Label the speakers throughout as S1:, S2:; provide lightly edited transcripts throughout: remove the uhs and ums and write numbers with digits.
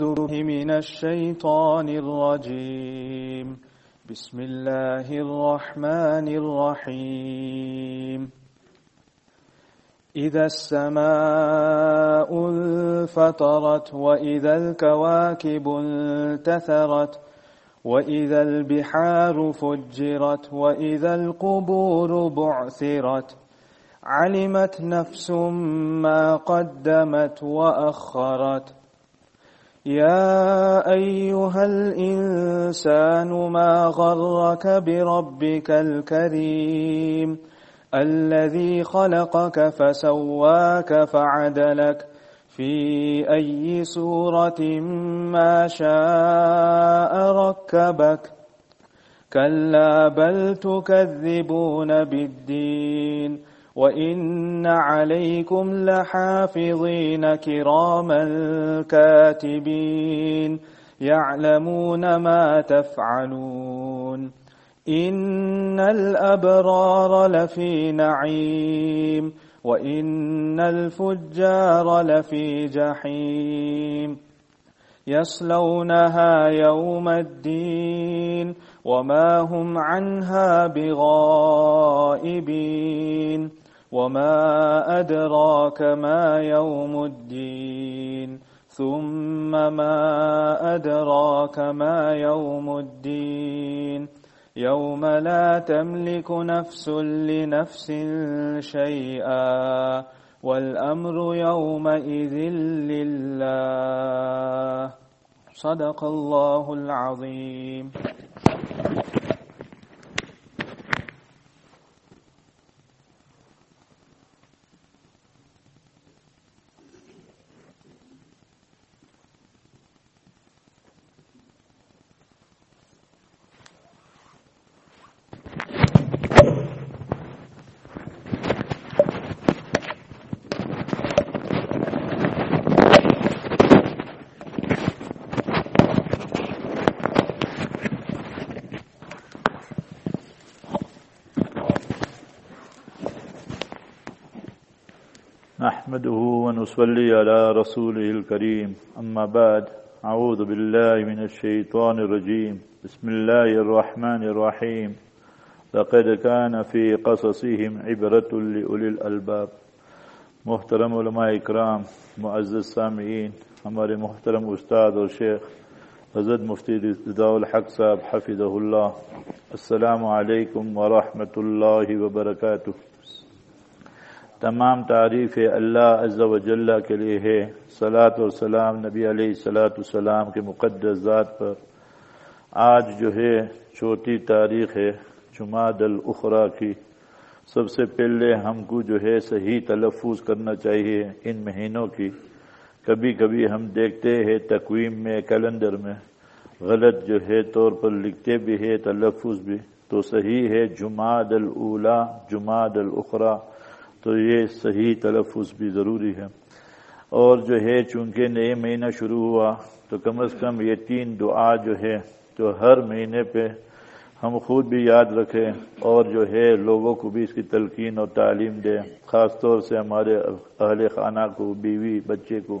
S1: من الشيطان الرجيم. بسم الله الرحمن الرحيم. إذا السماء انفطرت وإذا الكواكب انتثرت وإذا البحار فجرت وإذا القبور بعثرت علمت نفس ما قدمت وأخرت. يا أيها الإنسان ما غرك بربك الكريم الذي خلقك فسواك فعدلك في أي صورة ما شاء ركبك. كلا بل تكذبون بالدين وإن عليكم لحافظين كراما كاتبين يعلمون ما تفعلون. إن الأبرار لفي نعيم وإن الفجار لفي جحيم يصلونها يوم الدين وما هم عنها بغائبين. وما أدراك ما يوم الدين ثم ما أدراك ما يوم الدين يوم لا تملك نفس لنفس شيئا والأمر يومئذ لله. صدق الله العظيم.
S2: نحمده ونصلي على رسوله الكريم. أما بعد، أعوذ بالله من الشيطان الرجيم. بسم الله الرحمن الرحيم. لقد كان في قصصهم عبرة لأولي الألباب. محترم علماء اکرام، معزز سامعین، ہمارے محترم استاد اور شیخ حضرت مفتی رضا الحق صاحب حفظہ اللہ، السلام علیکم ورحمۃ اللہ وبرکاتہ۔ تمام تعریف اللہ عز و جل کے لیے ہے، صلاۃ و سلام نبی علیہ الصلاۃ والسلام کے مقدس ذات پر۔ آج جو ہے چھوٹی تاریخ ہے جمادی الاخری کی۔ سب سے پہلے ہم کو جو ہے صحیح تلفظ کرنا چاہیے ان مہینوں کی۔ کبھی کبھی ہم دیکھتے ہیں تقویم میں، کیلنڈر میں غلط جو ہے طور پر لکھتے بھی ہے، تلفظ بھی تو صحیح ہے جمادی الاولی، جمادی الاخری، تو یہ صحیح تلفظ بھی ضروری ہے۔ اور جو ہے چونکہ نئے مہینہ شروع ہوا تو کم از کم یہ 3 دعا جو ہے تو ہر مہینے پہ ہم خود بھی یاد رکھیں اور جو ہے لوگوں کو بھی اس کی تلقین اور تعلیم دیں، خاص طور سے ہمارے اہل خانہ کو، بیوی بچے کو۔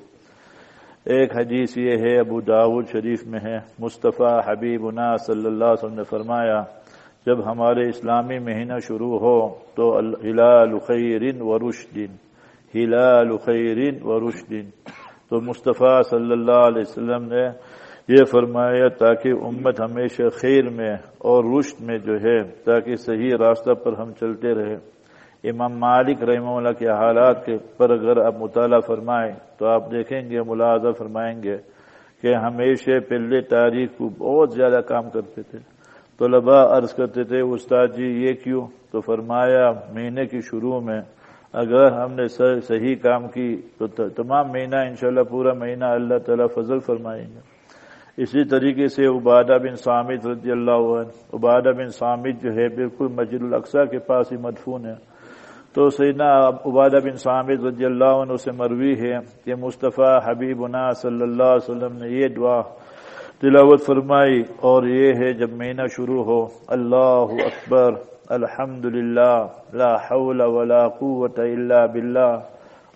S2: ایک حدیث یہ ہے، ابو داؤد شریف میں ہے، مصطفیٰ حبیبنا صلی اللہ علیہ وسلم نے فرمایا جب ہمارے اسلامی مہینہ شروع ہو تو ہلال خیر و رشد، ہلال خیر و رشد، تو مصطفیٰ صلی اللہ علیہ وسلم نے یہ فرمایا تاکہ امت ہمیشہ خیر میں اور رشد میں جو ہے تاکہ صحیح راستہ پر ہم چلتے رہے۔ امام مالک رحمہ اللہ کے حالات کے پر اگر آپ مطالعہ فرمائیں تو آپ دیکھیں گے، ملاحظہ فرمائیں گے کہ ہمیشہ پہلے تاریخ کو بہت زیادہ کام کرتے تھے۔ طلباء عرض کرتے تھے استاد جی یہ کیوں؟ تو فرمایا مہینے کی شروع میں اگر ہم نے صحیح کام کی تو تمام مہینہ انشاءاللہ پورا مہینہ اللہ تعالیٰ فضل فرمائیں گے۔ اسی طریقے سے عبادہ بن صامت رضی اللہ عنہ، عبادہ بن صامت جو ہے بالکل مسجد الاقصی کے پاس ہی مدفون ہے، تو سیدنا عبادہ بن صامت رضی اللہ عنہ سے مروی ہے کہ مصطفیٰ حبیبنا صلی اللہ علیہ وسلم نے یہ دعا تلاوت فرمائی، اور یہ ہے جب مہینہ شروع ہو، اللہ اکبر، الحمدللہ، لا حول ولا قوت الا باللہ،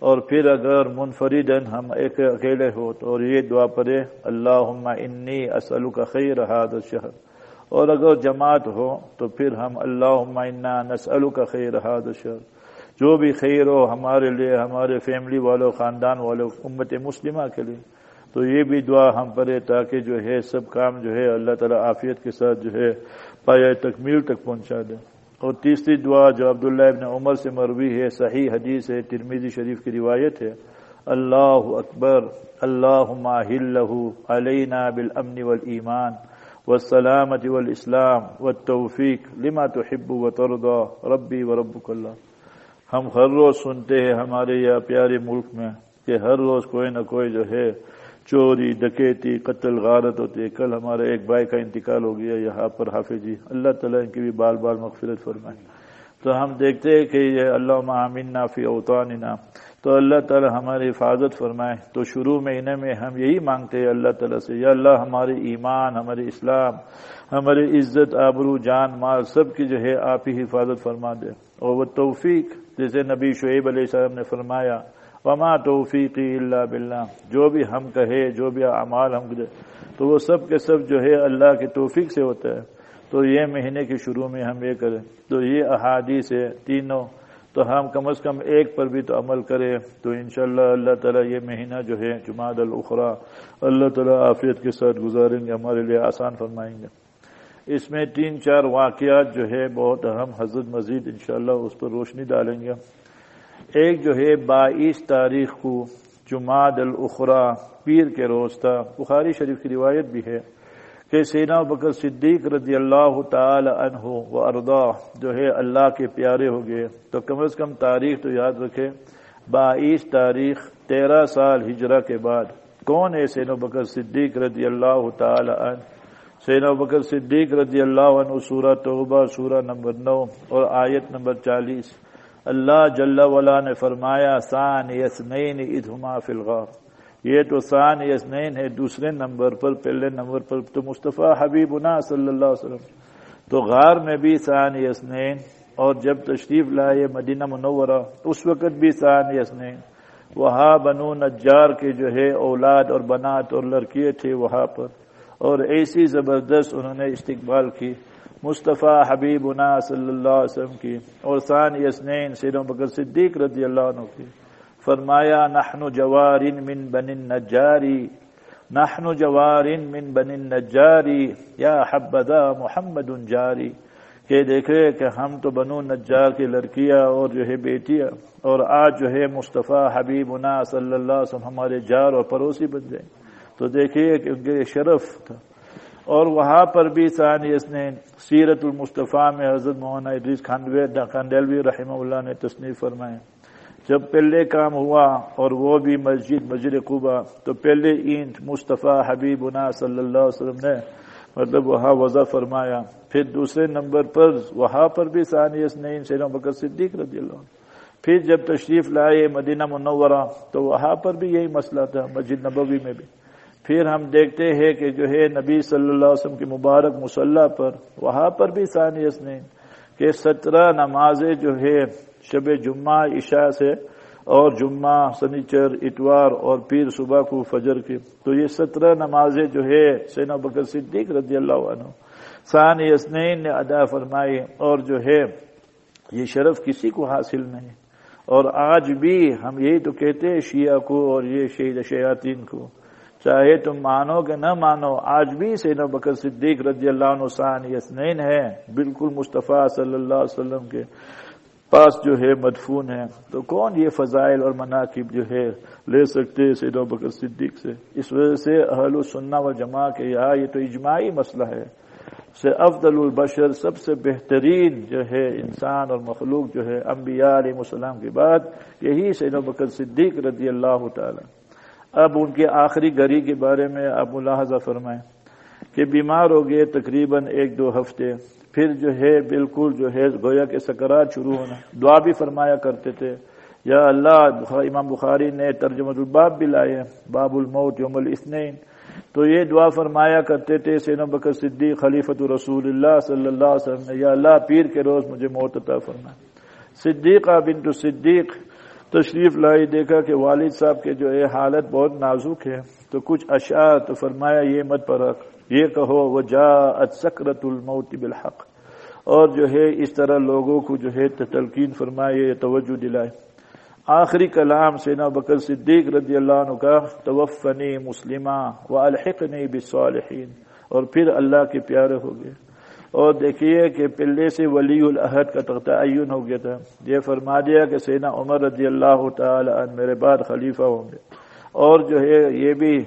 S2: اور پھر اگر منفردن ہم ایک اکیلے ہو تو یہ دعا پڑھے اللہم انی اسألک خیر ھذا الشہر، اور اگر جماعت ہو تو پھر ہم اللہم انا نسألک خیر ھذا الشہر، جو بھی خیر ہو ہمارے لیے، ہمارے فیملی والوں، خاندان والوں، امت مسلمہ کے لیے، تو یہ بھی دعا ہم پڑھے تاکہ جو ہے سب کام جو ہے اللہ تعالیٰ عافیت کے ساتھ جو ہے پایہ تکمیل تک پہنچا دے۔ اور تیسری دعا جو عبداللہ ابن عمر سے مروی ہے، صحیح حدیث ہے، ترمذی شریف کی روایت ہے، اللہ اکبر اللہم احلہ علینا بالامن والایمان والسلامة والاسلام والتوفیق لما تحب وترضى ربی وربک اللہ۔ ہم ہر روز سنتے ہیں ہمارے یہ پیارے ملک میں کہ ہر روز کوئی نہ کوئی جو ہے چوری، ڈکیتی، قتل، غارت ہوتی ہے۔ کل ہمارے ایک بھائی کا انتقال ہو گیا یہاں پر، حافظ جی، اللہ تعالیٰ ان کی بھی بال بال مغفرت فرمائے۔ تو ہم دیکھتے ہیں کہ یہ اللہم آمنا فی اوطاننا، تو اللہ تعالیٰ ہماری حفاظت فرمائے۔ تو شروع میں انہیں میں ہم یہی مانگتے ہیں اللہ تعالیٰ سے، یا اللہ ہمارے ایمان، ہمارے اسلام، ہماری عزت، آبرو، جان، مال سب کی جو ہے آپ ہی حفاظت فرما دے۔ اور وہ توفیق، جیسے نبی شعیب علیہ السلام نے فرمایا وما توفیقی الا باللہ، جو بھی ہم کہے، جو بھی اعمال ہم کرے تو وہ سب کے سب جو ہے اللہ کی توفیق سے ہوتا ہے۔ تو یہ مہینے کے شروع میں ہم یہ کریں، تو یہ احادیث ہے تینوں، تو ہم کم از کم ایک پر بھی تو عمل کریں، تو انشاءاللہ اللہ تعالیٰ یہ مہینہ جو ہے جمادی الاخری اللہ تعالیٰ عافیت کے ساتھ گزاریں گے، ہمارے لیے آسان فرمائیں گے۔ اس میں 3-4 واقعات جو ہے بہت اہم، حضرت مزید انشاءاللہ اس پر روشنی ڈالیں گے۔ ایک جو ہے 22 تاریخ کو جمادی الاخری پیر کے روز تھا، بخاری شریف کی روایت بھی ہے کہ سیدنا ابوبکر صدیق رضی اللہ تعالی عنہ و ارضاہ جو ہے اللہ کے پیارے ہو گئے۔ تو کم از کم تاریخ تو یاد رکھے، 22 تاریخ 13 سال ہجرہ کے بعد۔ کون ہے سیدنا ابوبکر صدیق رضی اللہ تعالی عنہ؟ سیدنا ابوبکر صدیق رضی اللہ عنہ سورہ توبہ سورہ نمبر 9 اور آیت نمبر 40، اللہ جل وعلا نے فرمایا ثانی اثنین اذ ہما فی الغار۔ یہ تو ثانی اثنین ہے دوسرے نمبر پر، پہلے نمبر پر تو مصطفیٰ حبیبنا صلی اللہ علیہ وسلم، تو غار میں بھی ثانی اثنین، اور جب تشریف لائے مدینہ منورہ اس وقت بھی ثانی اثنین۔ وہاں بنو نجار کے جو ہے اولاد اور بنات اور لڑکیے تھے وہاں پر، اور ایسی زبردست انہوں نے استقبال کی مصطفیٰ حبیبنا صلی اللہ علیہ وسلم کی، اور ثانی اثنین سیدنا ابوبکر صدیق رضی اللہ عنہ کی۔ فرمایا نحن جوار من بنی النجاری، نحن جوار من بنی النجاری یا حبذا محمد جاری، کہ دیکھے کہ ہم تو بنو نجار کی لڑکیاں اور جو ہے بیٹیاں، اور آج جو ہے مصطفیٰ حبیبنا صلی اللہ علیہ وسلم ہمارے جار اور پڑوسی بن جائیں۔ تو دیکھیے کہ ان کے شرف تھا۔ اور وہاں پر بھی ثانی اثنین سیرت المصطفیٰ میں حضرت مولانا ادریس کھانڈیلوی رحمہ اللہ نے تصنیف فرمائے، جب پہلے کام ہوا اور وہ بھی مسجد قباء، تو پہلے اینٹ مصطفیٰ حبیبنا صلی اللہ علیہ وسلم نے مطلب وہاں وضع فرمایا۔ پھر دوسرے نمبر پر وہاں پر بھی ثانی اثنین سیدنا ابوبکر صدیق رضی اللہ عنہ۔ پھر جب تشریف لائے مدینہ منورہ تو وہاں پر بھی یہی مسئلہ تھا، مسجد نبوی میں بھی۔ پھر ہم دیکھتے ہیں کہ جو ہے نبی صلی اللہ علیہ وسلم کی مبارک مصلی پر، وہاں پر بھی ثانی اثنین کہ 17 نمازیں جو ہے شب جمعہ عشاء سے، اور جمعہ، سنیچر، اتوار اور پیر صبح کو فجر کی، تو یہ 17 نمازیں جو ہے سیدنا ابوبکر صدیق رضی اللہ عنہ ثانی اثنین نے ادا فرمائی، اور جو ہے یہ شرف کسی کو حاصل نہیں۔ اور آج بھی ہم یہی تو کہتے ہیں شیعہ کو اور یہ شیاطین کو، چاہے تم مانو کہ نہ مانو، آج بھی سیدنا ابوبکر صدیق رضی اللہ عنہ ثانی اثنین ہے، بالکل مصطفیٰ صلی اللہ علیہ وسلم کے پاس جو ہے مدفون ہے۔ تو کون یہ فضائل اور مناقب جو ہے لے سکتے سیدنا ابوبکر صدیق سے؟ اس وجہ سے اہل السنہ والجماعہ کے یہاں یہ تو اجماعی مسئلہ ہے، سے افضل البشر، سب سے بہترین جو ہے انسان اور مخلوق جو ہے انبیاء علیہ السلام کے بعد یہی سیدنا ابوبکر صدیق رضی اللہ تعالی۔ اب ان کے آخری گھڑی کے بارے میں آپ ملاحظہ فرمائیں کہ بیمار ہو گئے تقریباً 1-2 ہفتے، پھر جو ہے بالکل جو ہے گویا کے سکرات شروع ہونا، دعا بھی فرمایا کرتے تھے، یا اللہ، امام بخاری نے ترجمہ الباب بھی لائے، باب الموت یوم الاثنین، تو یہ دعا فرمایا کرتے تھے سیدنا ابوبکر صدیق خلیفۃ رسول اللہ صلی اللہ علیہ وسلم نے، یا اللہ پیر کے روز مجھے موت عطا فرما۔ صدیقہ بنت صدیق، تشریف لائی، دیکھا کہ والد صاحب کے جو ہے حالت بہت نازک ہے، تو کچھ اشعار، تو فرمایا یہ مت پڑھ، یہ کہو وجاءت سکرۃ الموت بالحق، اور جو ہے اس طرح لوگوں کو جو ہے تلقین فرمائے، توجہ دلائے۔ آخری کلام سیدنا بکر صدیق رضی اللہ عنہ کا توفنی مسلمہ والحقنی بالصالحین، اور پھر اللہ کے پیارے ہو گئے۔ اور دیکھیے کہ پہلے سے ولی العہد کا تعین ہو گیا تھا، یہ فرما دیا کہ سیدنا عمر رضی اللہ تعالی عنہ میرے بعد خلیفہ ہوں گے، اور جو ہے یہ بھی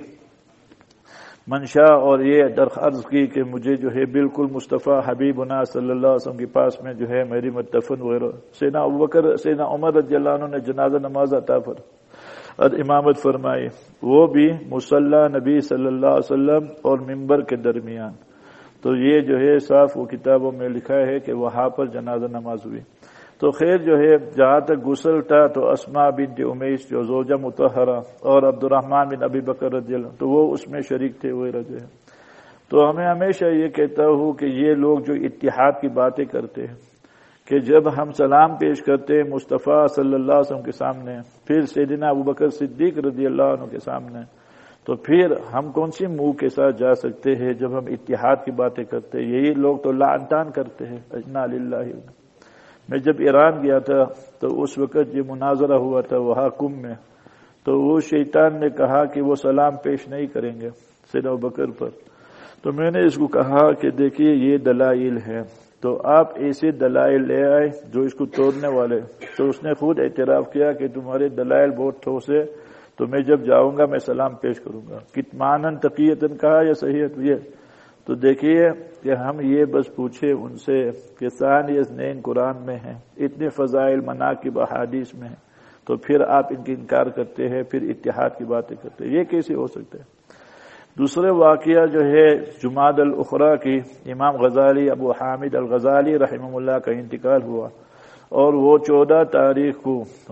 S2: منشا اور یہ درخواست کی کہ مجھے جو ہے بالکل مصطفیٰ حبیبنا صلی اللہ علیہ وسلم کے پاس میں جو ہے میری مدفن وغیرہ۔ سیدنا ابوبکر سیدنا عمر رضی اللہ عنہ نے جنازہ نماز عطا اور امامت فرمائی، وہ بھی مصلی نبی صلی اللہ علیہ وسلم اور ممبر کے درمیان۔ تو یہ جو ہے صاف وہ کتابوں میں لکھا ہے کہ وہاں پر جنازہ نماز ہوئی۔ تو خیر جو ہے جہاں تک غسل تھا تو اسماء بنت امیس جو زوجہ مطہرہ اور عبد الرحمن بن ابی بکر رضی اللہ تو وہ اس میں شریک تھے وغیرہ جو ہے۔ تو ہمیں ہمیشہ یہ کہتا ہوں کہ یہ لوگ جو اتحاد کی باتیں کرتے ہیں کہ جب ہم سلام پیش کرتے ہیں مصطفیٰ صلی اللہ علیہ وسلم کے سامنے، پھر سیدنا ابوبکر صدیق رضی اللہ عنہ کے سامنے، تو پھر ہم کون سی منہ کے ساتھ جا سکتے ہیں جب ہم اتحاد کی باتیں کرتے ہیں؟ یہی لوگ تو لعنتان کرتے ہیں۔ انا للہ۔ میں جب ایران گیا تھا تو اس وقت یہ مناظرہ ہوا تھا وہاں کم میں، تو وہ شیطان نے کہا کہ وہ سلام پیش نہیں کریں گے سیدنا ابوبکر پر۔ تو میں نے اس کو کہا کہ دیکھیے یہ دلائل ہیں، تو آپ ایسے دلائل لے آئے جو اس کو توڑنے والے۔ تو اس نے خود اعتراف کیا کہ تمہارے دلائل بہت ٹھوس ہے، تو میں جب جاؤں گا میں سلام پیش کروں گا۔ کتمانن تقیتن کہا یا صحیح ہے؟ تو دیکھیے کہ ہم یہ بس پوچھے ان سے کہ ثانی اثنین قرآن میں ہیں، اتنے فضائل مناقب احادیث میں ہیں، تو پھر آپ ان کی انکار کرتے ہیں، پھر اتحاد کی باتیں کرتے ہیں، یہ کیسے ہو سکتا ہے؟ دوسرے واقعہ جو ہے جمادی الاخری کی، امام غزالی ابو حامد الغزالی رحمہ اللہ کا انتقال ہوا، اور وہ 14 تاریخ کو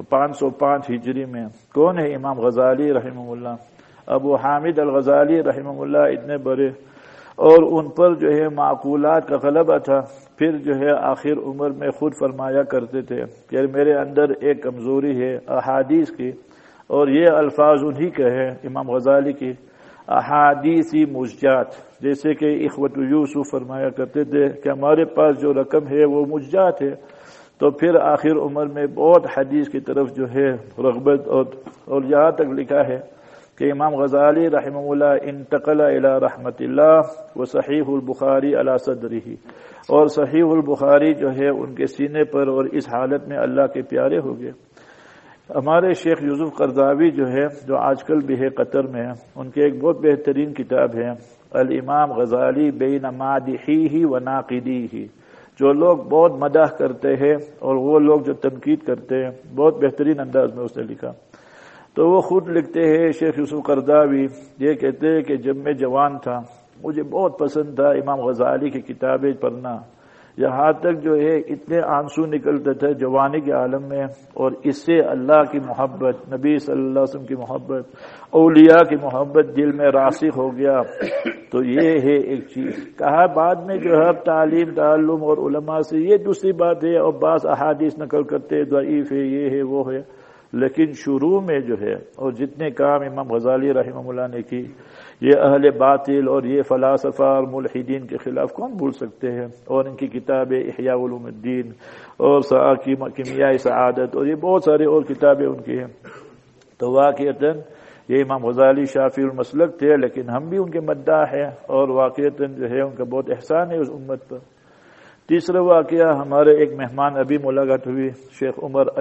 S2: 505 ہجری میں۔ کون ہے امام غزالی رحمہ اللہ؟ ابو حامد الغزالی رحمہ اللہ اتنے بڑے، اور ان پر جو ہے معقولات کا غلبہ تھا۔ پھر جو ہے آخر عمر میں خود فرمایا کرتے تھے کہ میرے اندر ایک کمزوری ہے احادیث کی، اور یہ الفاظ انہی کے ہیں امام غزالی کی، احادیثی مزجات، جیسے کہ اخوۃ یوسف فرمایا کرتے تھے کہ ہمارے پاس جو رقم ہے وہ مزجات ہے۔ تو پھر آخر عمر میں بہت حدیث کی طرف جو ہے رغبت، اور یہاں تک لکھا ہے کہ امام غزالی رحمہ اللہ انتقل الى رحمت اللہ و صحیح البخاری علی صدرہ، اور صحیح البخاری جو ہے ان کے سینے پر، اور اس حالت میں اللہ کے پیارے ہو گئے۔ ہمارے شیخ یوسف قرضاوی جو ہے، جو آج کل بھی ہے قطر میں، ان کی ایک بہت بہترین کتاب ہے الامام غزالی بین مادحیہ و ناقدیہ۔ جو لوگ بہت مدح کرتے ہیں اور وہ لوگ جو تنقید کرتے ہیں، بہت بہترین انداز میں اس نے لکھا۔ تو وہ خود لکھتے ہیں شیخ یوسف قرضاوی، یہ کہتے ہیں کہ جب میں جوان تھا مجھے بہت پسند تھا امام غزالی کی کتابیں پڑھنا، یہاں تک جو ہے اتنے آنسو نکلتے تھے جوانی کے عالم میں، اور اس سے اللہ کی محبت، نبی صلی اللہ علیہ وسلم کی محبت، اولیاء کی محبت دل میں راسخ ہو گیا۔ تو یہ ہے ایک چیز کہا۔ بعد میں جو ہے تعلیم تعلم اور علماء سے یہ دوسری بات ہے، اور بعض احادیث نقل کرتے ضعیف ہے، یہ ہے وہ ہے، لیکن شروع میں جو ہے اور جتنے کام امام غزالی رحمہ اللہ نے کی، یہ اہل باطل اور یہ فلاسفہ اور ملحدین کے خلاف کون بھول سکتے ہیں؟ اور ان کی کتابیں احیاء علوم الدین اور کیمیاء سعادت، اور یہ بہت سارے اور کتابیں ان کی ہیں۔ تو واقعتاً یہ امام غزالی شافعی المسلک تھے، لیکن ہم بھی ان کے مداح ہیں، اور واقعتاً جو ہے ان کا بہت احسان ہے اس امت پر۔ تیسرا واقعہ، ہمارے ایک مہمان ابھی ملاقات ہوئی، شیخ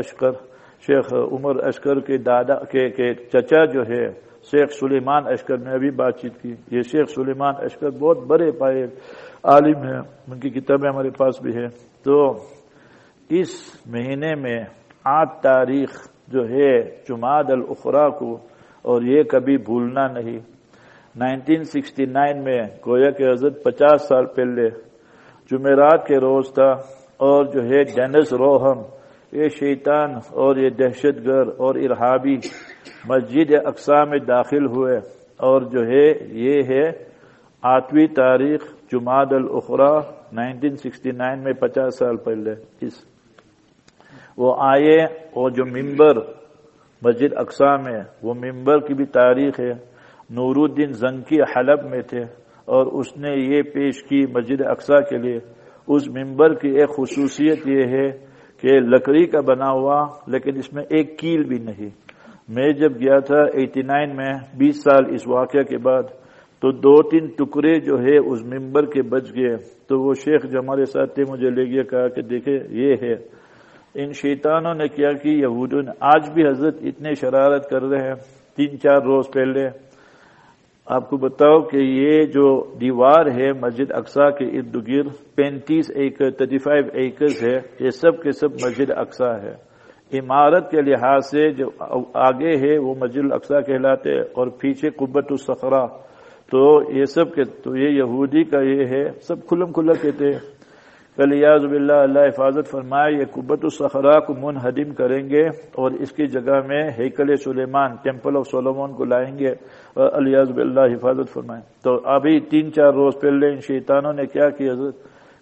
S2: عمر اشکر کے دادا کے چچا جو ہے شیخ سلیمان اشکر نے ابھی بات چیت کی۔ یہ شیخ سلیمان اشکر بہت بڑے پائے عالم ہیں، ان کی کتابیں ہمارے پاس بھی ہے۔ تو اس مہینے میں 8 تاریخ جو ہے جمادی الاخری کو، اور یہ کبھی بھولنا نہیں، 1969 میں گویا کہ حضرت 50 سال پہلے جمعرات کے روز تھا، اور جو ہے ڈینس روہم، یہ شیطان اور یہ دہشت گرد اور ارہابی مسجد اقصی میں داخل ہوئے، اور جو ہے یہ ہے 8ویں تاریخ جمادی الاخری 1969 میں 50 سال پہلے وہ آئے، اور جو ممبر مسجد اقصی میں، وہ ممبر کی بھی تاریخ ہے۔ نور الدین زنکی حلب میں تھے اور اس نے یہ پیش کی مسجد اقصی کے لیے۔ اس ممبر کی ایک خصوصیت یہ ہے کہ لکڑی کا بنا ہوا، لیکن اس میں ایک کیل بھی نہیں۔ میں جب گیا تھا 89 میں، 20 سال اس واقعہ کے بعد، تو 2-3 ٹکڑے جو ہے اس ممبر کے بچ گئے۔ تو وہ شیخ جو ہمارے ساتھ تھے مجھے لے گیا، کہا کہ دیکھے یہ ہے۔ ان شیطانوں نے کیا کی، یہودوں نے، آج بھی حضرت اتنے شرارت کر رہے ہیں۔ 3-4 روز پہلے آپ کو بتاؤ کہ یہ جو دیوار ہے مسجد اقصی کے ارد گرد 35 ایکڑ 35 ایکڑز ہے، یہ سب کے سب مسجد اقصی ہے۔ عمارت کے لحاظ سے جو آگے ہے وہ مسجد اقصی کہلاتے ہیں اور پیچھے قبۃ الصخرہ، تو یہ سب کے تو یہ یہودی کا یہ ہے، سب کھلم کھلا کہتے ہیں۔ ولیعاذ باللہ، اللہ حفاظت فرمائے، یہ قبۃ الصخرہ کو منہدم کریں گے اور اس کی جگہ میں ہیکل سلیمان، ٹیمپل آف سولومون کو لائیں گے، اور ولیعاذ باللہ حفاظت فرمائے۔ تو ابھی 3-4 روز پہلے ان شیطانوں نے کیا کیا حضرت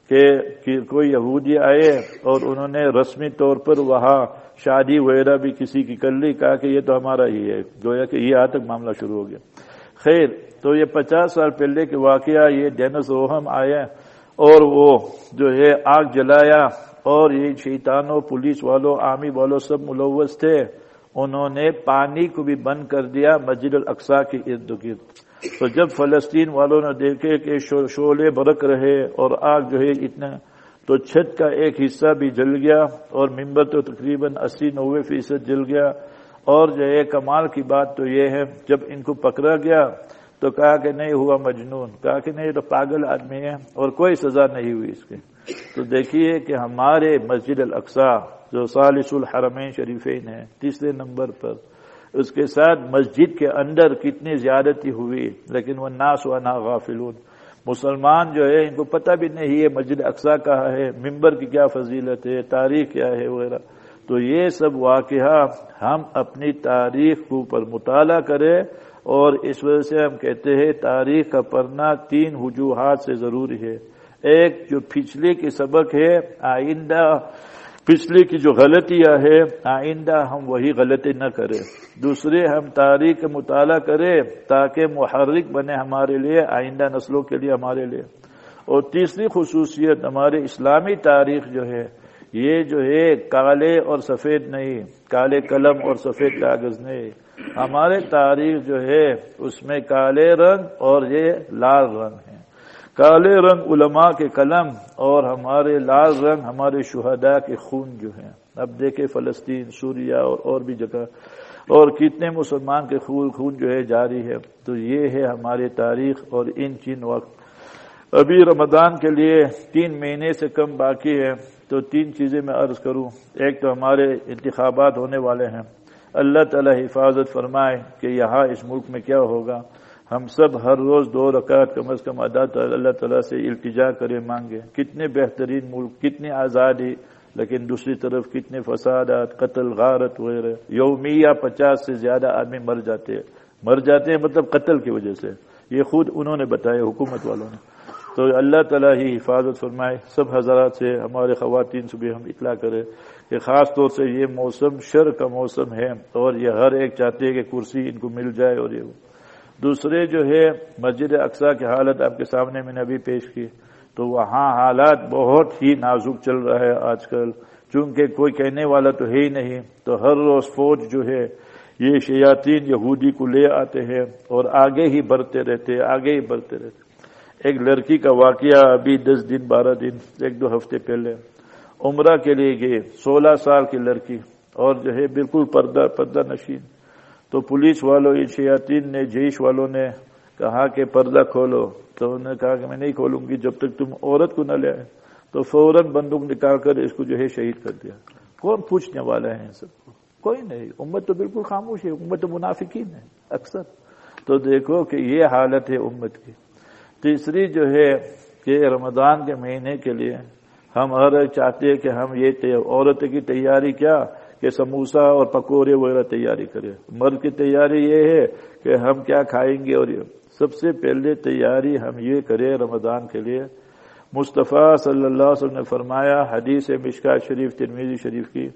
S2: کہ کوئی یہودی آئے اور انہوں نے رسمی طور پر وہاں شادی وغیرہ بھی کسی کی کر لی، کہا کہ یہ تو ہمارا ہی ہے، گویا کہ یہ آج تک معاملہ شروع ہو گیا۔ خیر، تو یہ 50 سال پہلے کے واقعہ، یہ ڈینس روہم آیا اور وہ جو ہے آگ جلایا، اور یہ شیطانوں، پولیس والوں، آرمی والوں سب ملوث تھے۔ انہوں نے پانی کو بھی بند کر دیا مسجد الاقصی کے ارد گرد۔ تو جب فلسطین والوں نے دیکھے کہ شعلے برق رہے اور آگ جو ہے اتنا، تو چھت کا ایک حصہ بھی جل گیا اور ممبر تو تقریباً 80-90% جل گیا۔ اور جو ہے کمال کی بات تو یہ ہے، جب ان کو پکڑا گیا تو کہا کہ نہیں ہوا مجنون، کہا کہ نہیں تو پاگل آدمی ہے، اور کوئی سزا نہیں ہوئی اس کے۔ تو دیکھیے کہ ہمارے مسجد الاقصی جو ثالث الحرمین شریفین ہے 3 نمبر پر، اس کے ساتھ مسجد کے اندر کتنی زیادتی ہوئی، لیکن وہ ناس و نا غافلون، مسلمان جو ہے ان کو پتہ بھی نہیں ہے مسجد اقصی کہاں ہے، ممبر کی کیا فضیلت ہے، تاریخ کیا ہے وغیرہ۔ تو یہ سب واقعہ ہم اپنی تاریخ کو پر مطالعہ کریں، اور اس وجہ سے ہم کہتے ہیں تاریخ کا پڑھنا 3 وجوہات سے ضروری ہے۔ ایک جو پچھلے کی سبق ہے، آئندہ پچھلے کی جو غلطیاں ہے آئندہ ہم وہی غلطی نہ کریں۔ دوسرے، ہم تاریخ کا مطالعہ کریں تاکہ محرک بنے ہمارے لیے، آئندہ نسلوں کے لیے، ہمارے لیے۔ اور تیسری خصوصیت، ہمارے اسلامی تاریخ جو ہے یہ جو ہے کالے اور سفید نہیں، کالے قلم اور سفید کاغذ نہیں، ہمارے تاریخ جو ہے اس میں کالے رنگ اور یہ لال رنگ ہے۔ کالے رنگ علماء کے قلم اور ہمارے لال رنگ ہمارے شہداء کے خون جو ہیں۔ اب دیکھیں فلسطین، سوریہ اور بھی جگہ، اور کتنے مسلمان کے خون جو ہے جاری ہے۔ تو یہ ہے ہماری تاریخ، اور ان چین وقت ابھی رمضان کے لیے 3 مہینے سے کم باقی ہے۔ تو 3 چیزیں میں عرض کروں۔ ایک تو ہمارے انتخابات ہونے والے ہیں، اللہ تعالی حفاظت فرمائے کہ یہاں اس ملک میں کیا ہوگا۔ ہم سب ہر روز 2 رکعت کم از کم ادا اللہ تعالیٰ سے التجا کرے، مانگے۔ کتنے بہترین ملک، کتنی آزادی، لیکن دوسری طرف کتنے فسادات، قتل، غارت وغیرہ۔ یومیہ 50 سے زیادہ آدمی مر جاتے ہیں مطلب قتل کی وجہ سے، یہ خود انہوں نے بتایا، حکومت والوں نے۔ تو اللہ تعالیٰ ہی حفاظت فرمائے۔ سب حضرات سے، ہمارے خواتین سے بھی ہم اطلاع کریں کہ خاص طور سے یہ موسم شر کا موسم ہے، اور یہ ہر ایک چاہتے ہیں کہ کرسی ان کو مل جائے، اور یہ دوسرے جو ہے مسجد اقصی کی حالت آپ کے سامنے میں نے ابھی پیش کی۔ تو وہاں حالات بہت ہی نازک چل رہا ہے آج کل، چونکہ کوئی کہنے والا تو ہے ہی نہیں۔ تو ہر روز فوج جو ہے یہ شیاطین یہودی کو لے آتے ہیں اور آگے ہی بڑھتے رہتے۔ ایک لڑکی کا واقعہ ابھی 10 دن 12 دن 1-2 ہفتے پہلے عمرہ کے لیے گئے، 16 سال کی لڑکی، اور جو ہے بالکل پردہ نشین۔ تو پولیس والوں، شیاطین نے، جیش والوں نے کہا کہ پردہ کھولو، تو انہوں نے کہا کہ میں نہیں کھولوں گی جب تک تم عورت کو نہ لے آئے۔ تو فوراً بندوق نکال کر اس کو جو ہے شہید کر دیا۔ کون پوچھنے والا ہے ان سب کو؟ کوئی نہیں۔ امت تو بالکل خاموش ہے، امت تو منافقین ہے اکثر۔ تو دیکھو کہ یہ حالت ہے امت کی۔ تیسری جو ہے کہ رمضان کے مہینے کے لیے ہم ہر ایک چاہتے ہیں کہ ہم یہ عورت کی تیاری کیا کہ سموسہ اور پکوڑے وغیرہ تیاری کریں، مرد کی تیاری یہ ہے کہ ہم کیا کھائیں گے۔ اور یہ سب سے پہلے تیاری ہم یہ کریں رمضان کے لیے، مصطفیٰ صلی اللہ علیہ وسلم نے فرمایا، حدیث مشکاۃ شریف ترمذی شریف کی،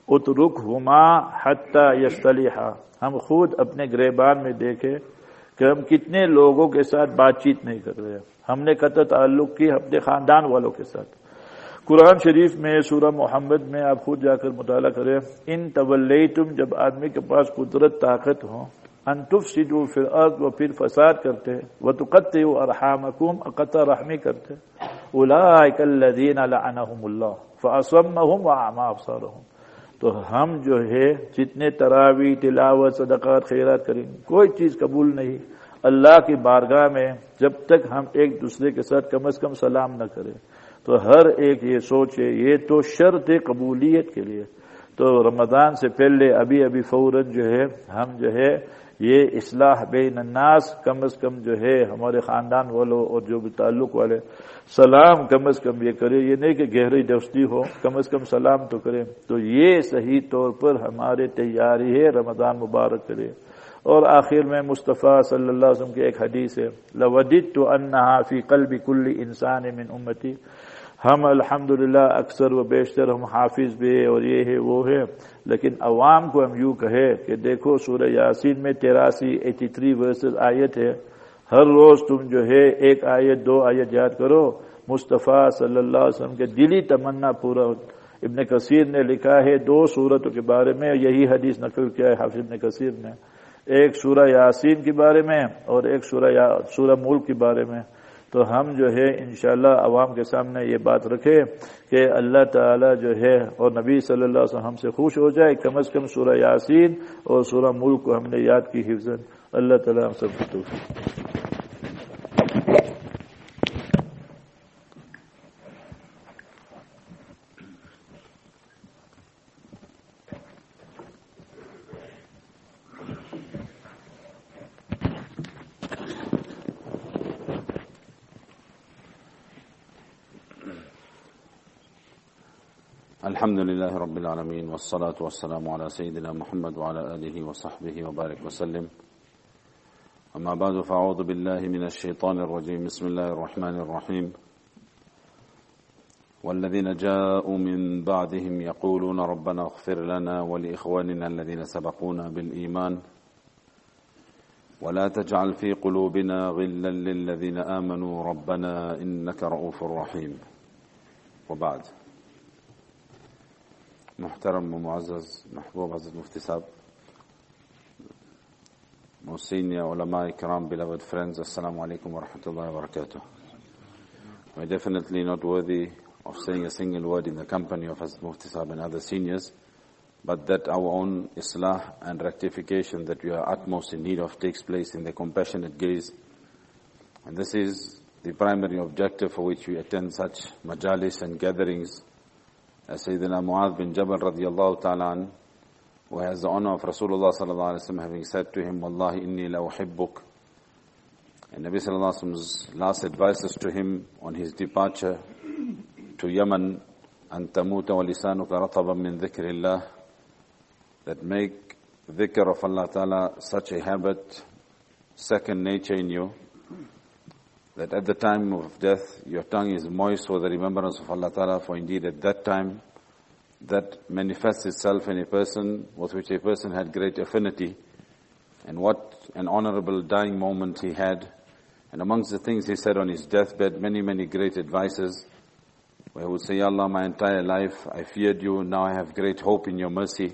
S2: اترکہما حتی یصطلحا، ہم خود اپنے گریبان میں دیکھے کہ ہم کتنے لوگوں کے ساتھ بات چیت نہیں کر رہے. ہم نے قطع تعلق کی اپنے خاندان والوں کے ساتھ. قرآن شریف میں سورہ محمد میں آپ خود جا کر مطالعہ کریں، ان تولیتم، جب آدمی کے پاس قدرت طاقت ہو، ان تفسدوا فی الارض، وہ پھر فساد کرتے، وتقطعوا ارحامکم، قطع رحمی کرتے، اولئک الذین لعنہم اللہ فاصمہم واعمی ابصارہم. تو ہم جو ہے جتنے تراویح، تلاوت، صدقات، خیرات کریں، کوئی چیز قبول نہیں اللہ کی بارگاہ میں جب تک ہم ایک دوسرے کے ساتھ کم از کم سلام نہ کریں. تو ہر ایک یہ سوچے، یہ تو شرط ہے قبولیت کے لیے. تو رمضان سے پہلے ابھی فوراً جو ہے ہم جو ہے یہ اصلاح بین الناس کم از کم جو ہے ہمارے خاندان والوں اور جو بھی تعلق والے سلام کم از کم یہ کرے. یہ نہیں کہ گہری دوستی ہو، کم از کم سلام تو کریں. تو یہ صحیح طور پر ہمارے تیاری ہے رمضان مبارک کرے. اور آخر میں مصطفیٰ صلی اللہ علیہ وسلم کی ایک حدیث ہے، لَوَدِدْتُ أَنَّهَا فِي قَلْبِ كُلِّ إِنسَانٍ مِّنْ أُمَّتِي. ہم الحمدللہ اکثر و بیشتر ہم حافظ بھی اور یہ ہے وہ ہے، لیکن عوام کو ہم یوں کہے کہ دیکھو سورہ یاسین میں 83 ورسز آیت ہے، ہر روز تم جو ہے ایک آیت 2 آیت یاد کرو. مصطفیٰ صلی اللہ علیہ وسلم کے دلی تمنا پورا. ابن کثیر نے لکھا ہے 2 سورتوں کے بارے میں، یہی حدیث نقل کیا ہے حافظ ابن کثیر نے، ایک سورہ یاسین کے بارے میں اور ایک سورہ ملک کے بارے میں. تو ہم جو ہے انشاءاللہ عوام کے سامنے یہ بات رکھے کہ اللہ تعالی جو ہے اور نبی صلی اللہ علیہ وسلم ہم سے خوش ہو جائے، کم از کم سورہ یاسین اور سورہ ملک کو ہم نے یاد کی حفظاً. اللہ تعالی ہم سب کو توفیق.
S3: الحمد لله رب العالمين والصلاة والسلام على سيدنا محمد وعلى آله وصحبه وبارك وسلم. أما بعد فأعوذ بالله من الشيطان الرجيم. بسم الله الرحمن الرحيم. والذين جاءوا من بعدهم يقولون ربنا اغفر لنا ولإخواننا الذين سبقونا بالإيمان ولا تجعل في قلوبنا غلا للذين آمنوا ربنا إنك رؤوف رحيم. وبعد. محترم و معزز محبوب حضرت مفتی صاحب, most senior ulama ikram, beloved friends, assalamu alaikum wa rahmatullahi wa barakatuh. We're definitely not worthy of saying a single word in the company of Hazrat Mufti Sahib and other seniors, but that our own islah and rectification that we are utmost in need of takes place in the compassionate gaze. And this is the primary objective for which we attend such majalis and gatherings. As Sayyidina Mu'adh bin Jabal radiyallahu ta'ala an, who has the honor of Rasulullah sallallahu alaihi wasallam having said to him, Wallahi inni la uhibbuk. And Nabi sallallahu alaihi wasallam's last advices to him on his departure to Yemen, an tamuta wa lisanuka rataban min dhikrillah, that make dhikr of Allah ta'ala such a habit, second nature in you, that at the time of death, your tongue is moist for the remembrance of Allah Ta'ala, for indeed at that time, that manifests itself in a person with which a person had great affinity, and what an honorable dying moment he had. And amongst the things he said on his deathbed, many, many great advices, where he would say, Ya Allah, my entire life I feared you, now I have great hope in your mercy.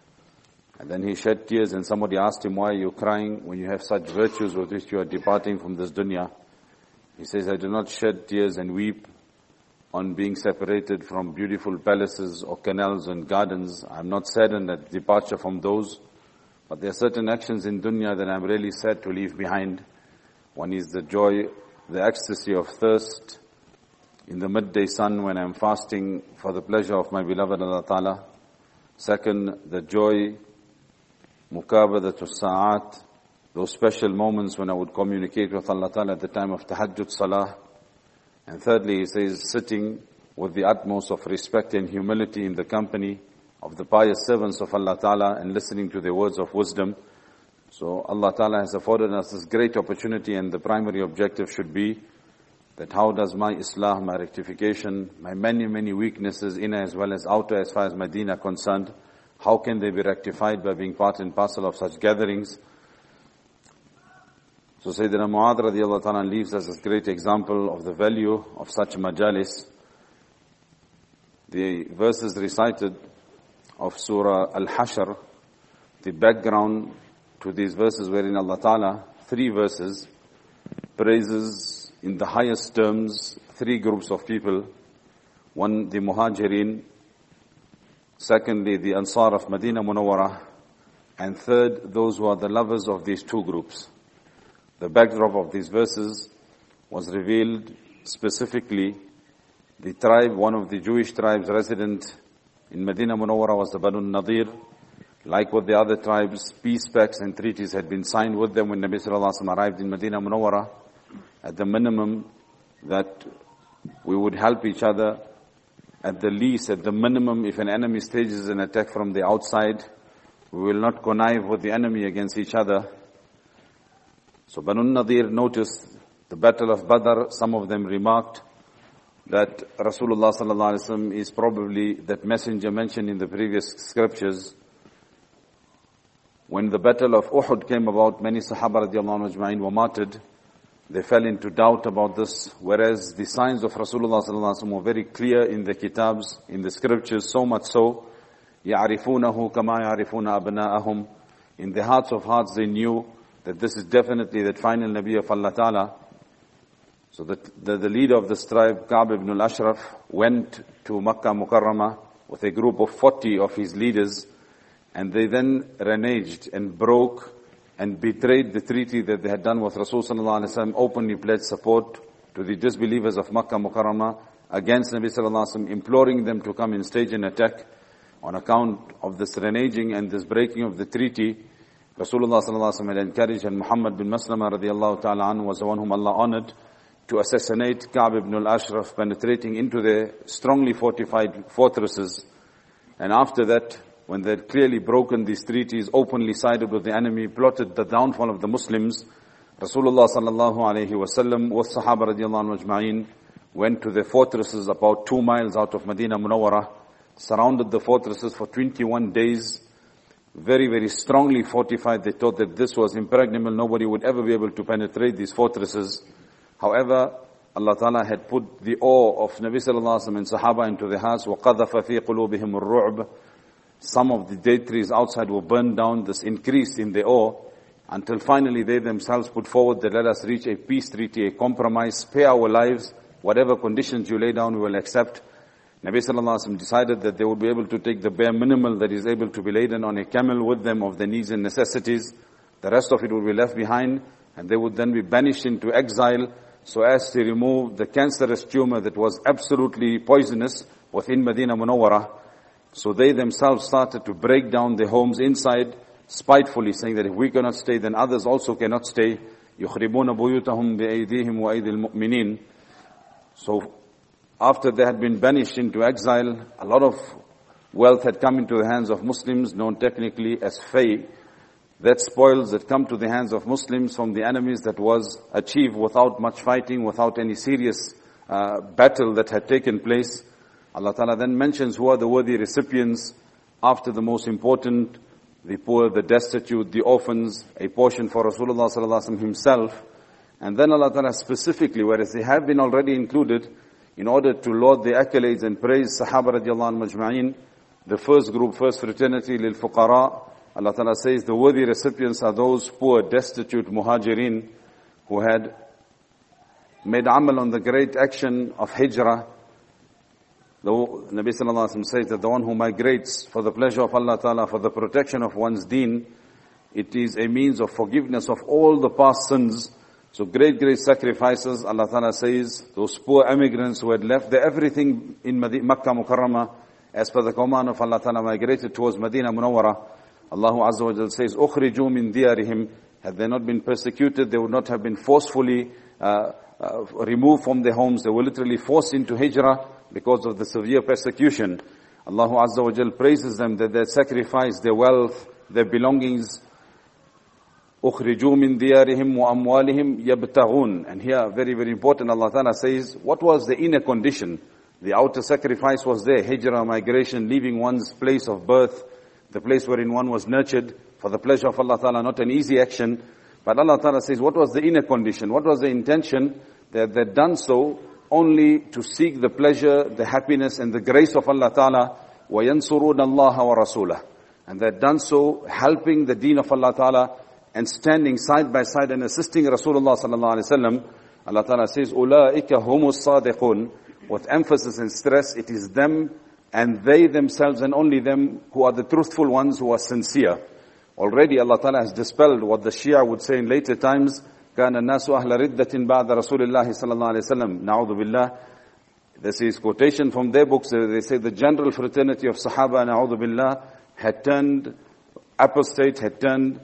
S3: And then he shed tears, and somebody asked him, why are you crying when you have such virtues with which you are departing from this dunya? He says, I do not shed tears and weep on being separated from beautiful palaces or canals and gardens. I am not saddened at departure from those, but there are certain actions in dunya that I am really sad to leave behind. One is the joy, the ecstasy of thirst in the midday sun when I am fasting for the pleasure of my beloved Allah Ta'ala. Second, the joy, mukabadatul sa'at, those special moments when I would communicate with Allah Ta'ala at the time of tahajjud salah. And thirdly, he says, sitting with the utmost of respect and humility in the company of the pious servants of Allah Ta'ala and listening to their words of wisdom. So Allah Ta'ala has afforded us this great opportunity, and the primary objective should be that how does my islah, my rectification, my many, many weaknesses, inner as well as outer as far as my deen are concerned, How can they be rectified by being part and parcel of such gatherings? So Sayyidina Mu'adh radiallahu ta'ala leaves us a great example of the value of such majalis. The verses recited of Surah Al-Hashr, the background to these verses wherein Allah Ta'ala, 3 verses, praises in the highest terms 3 groups of people. One, the Muhajirin. Secondly, the Ansar of Medina Munawwarah. And third, those who are the lovers of these 2 groups. The backdrop of these verses was revealed specifically. The tribe, one of the Jewish tribes resident in Medina Munawwarah was the Banu Nadir. Like with the other tribes, peace pacts and treaties had been signed with them when Nabi Sallallahu Alaihi Wasallam arrived in Medina Munawwarah. At the minimum, that we would help each other. At the least, at the minimum, if an enemy stages an attack from the outside, we will not connive with the enemy against each other. So Banu Nadir noticed the battle of Badr. Some of them remarked that Rasulullah sallallahu alaihi wasallam is probably that messenger mentioned in the previous scriptures. When the battle of Uhud came about, many Sahaba radiallahu anhu ajma'in were martyred. They fell into doubt about this, whereas the signs of Rasulullah sallallahu alaihi wasallam were very clear in the kitabs, in the scriptures, so much so, يَعْرِفُونَهُ كَمَا يَعْرِفُونَ أَبْنَاءَهُم. In the hearts of hearts they knew that this is definitely the final Nabi of Allah Ta'ala. So the leader of this tribe, Ka'b ibn al-Ashraf, went to Makkah Mukarramah with a group of 40 of his leaders, and they then reneged and broke and betrayed the treaty that they had done with Rasul sallallahu alaihi wasallam, openly pledged support to the disbelievers of Makkah Mukarramah against Nabi sallallahu alaihi wasallam, imploring them to come and stage an attack. On account of this reneging and this breaking of the treaty, Rasulullah sallallahu alaihi wasallam had encouraged, and Muhammad bin Maslama radiallahu ta'ala anhu was the one whom Allah honored, to assassinate Ka'b ibn al-Ashraf, penetrating into their strongly fortified fortresses. And after that, when they had clearly broken these treaties, openly sided with the enemy, plotted the downfall of the Muslims, Rasulullah sallallahu alaihi wasallam with Sahaba radiallahu anhu ajma'in went to the fortresses about 2 miles out of Medina Munawwarah, surrounded the fortresses for 21 days, very, very strongly fortified. They thought that this was impregnable, nobody would ever be able to penetrate these fortresses. However, Allah Ta'ala had put the awe of Nabi Sallallahu Alaihi Wasallam and Sahaba into their hearts. وَقَذَفَ فِي قُلُوبِهِمُ الرُّعْبِ. Some of the date trees outside were burned down. This increased in their awe until finally they themselves put forward that let us reach a peace treaty, a compromise, spare our lives, whatever conditions you lay down we will accept. Nabi Sallallahu Alaihi Wasallam decided that they would be able to take the bare minimal that is able to be laden on a camel with them of their needs and necessities. The rest of it would be left behind, and they would then be banished into exile, so as to remove the cancerous tumor that was absolutely poisonous within Medina Munawwarah. So they themselves started to break down their homes inside, spitefully saying that if we cannot stay, then others also cannot stay. يُخْرِبُونَ بُيُوتَهُمْ بِأَيْدِيهِمْ وَأَيْدِي الْمُؤْمِنِينَ. So after they had been banished into exile, a lot of wealth had come into the hands of Muslims, known technically as fay. That spoils that come to the hands of Muslims from the enemies that was achieved without much fighting, without any serious battle that had taken place. Allah Ta'ala then mentions who are the worthy recipients after the most important, the poor, the destitute, the orphans, a portion for Rasulullah Sallallahu Alaihi Wasallam himself. And then Allah Ta'ala specifically, whereas they have been already included, in order to laud the accolades and praise Sahaba radiallahu anhu majma'in, the first group, first fraternity, lil fuqara, Allah Ta'ala says the worthy recipients are those poor, destitute muhajirin who had made amal on the great action of hijrah. The Nabi Sallallahu Alaihi Wasallam says that the one who migrates for the pleasure of Allah Ta'ala, for the protection of one's deen, it is a means of forgiveness of all the past sins. So great sacrifices. Allah Ta'ala says those poor immigrants who had left their everything in Makkah Mukarramah, as per the command of Allah Ta'ala, migrated towards Medina Munawwarah. Allah Azza wa Jal says, أُخْرِجُوا مِنْ دِيَارِهِمْ. Had they not been persecuted, they would not have been forcefully removed from their homes. They were literally forced into hijrah because of the severe persecution. Allah Azza wa Jal praises them that they sacrificed their wealth, their belongings. أُخْرِجُوا مِنْ دِيَارِهِمْ وَأَمْوَالِهِمْ يَبْتَغُونَ. And here, very, very important, Allah Ta'ala says, what was the inner condition? The outer sacrifice was there, hijrah, migration, leaving one's place of birth, the place wherein one was nurtured for the pleasure of Allah Ta'ala, not an easy action. But Allah Ta'ala says, what was the inner condition? What was the intention? That they'd done so only to seek the pleasure, the happiness and the grace of Allah Ta'ala. وَيَنْصُرُونَ اللَّهَ وَرَسُولَهُ. And they'd done so helping the deen of Allah Ta'ala and standing side by side and assisting Rasulullah Sallallahu Alaihi Wasallam. Allah Ta'ala says, أُولَٰئِكَ هُمُ الصَّادِقُونَ. With emphasis and stress, it is them and they themselves and only them who are the truthful ones, who are sincere. Already Allah Ta'ala has dispelled what the Shia would say in later times, كَانَ النَّاسُ أَهْلَ رِدَّةٍ بَعْدَ رَسُولِ اللَّهِ صَلَّى اللَّهُ عَلَيْهِ وسلم. نَعُوذُ بِاللَّهِ. This is quotation from their books. They say the general fraternity of Sahaba, na'udhu billah, had turned apostate, had turned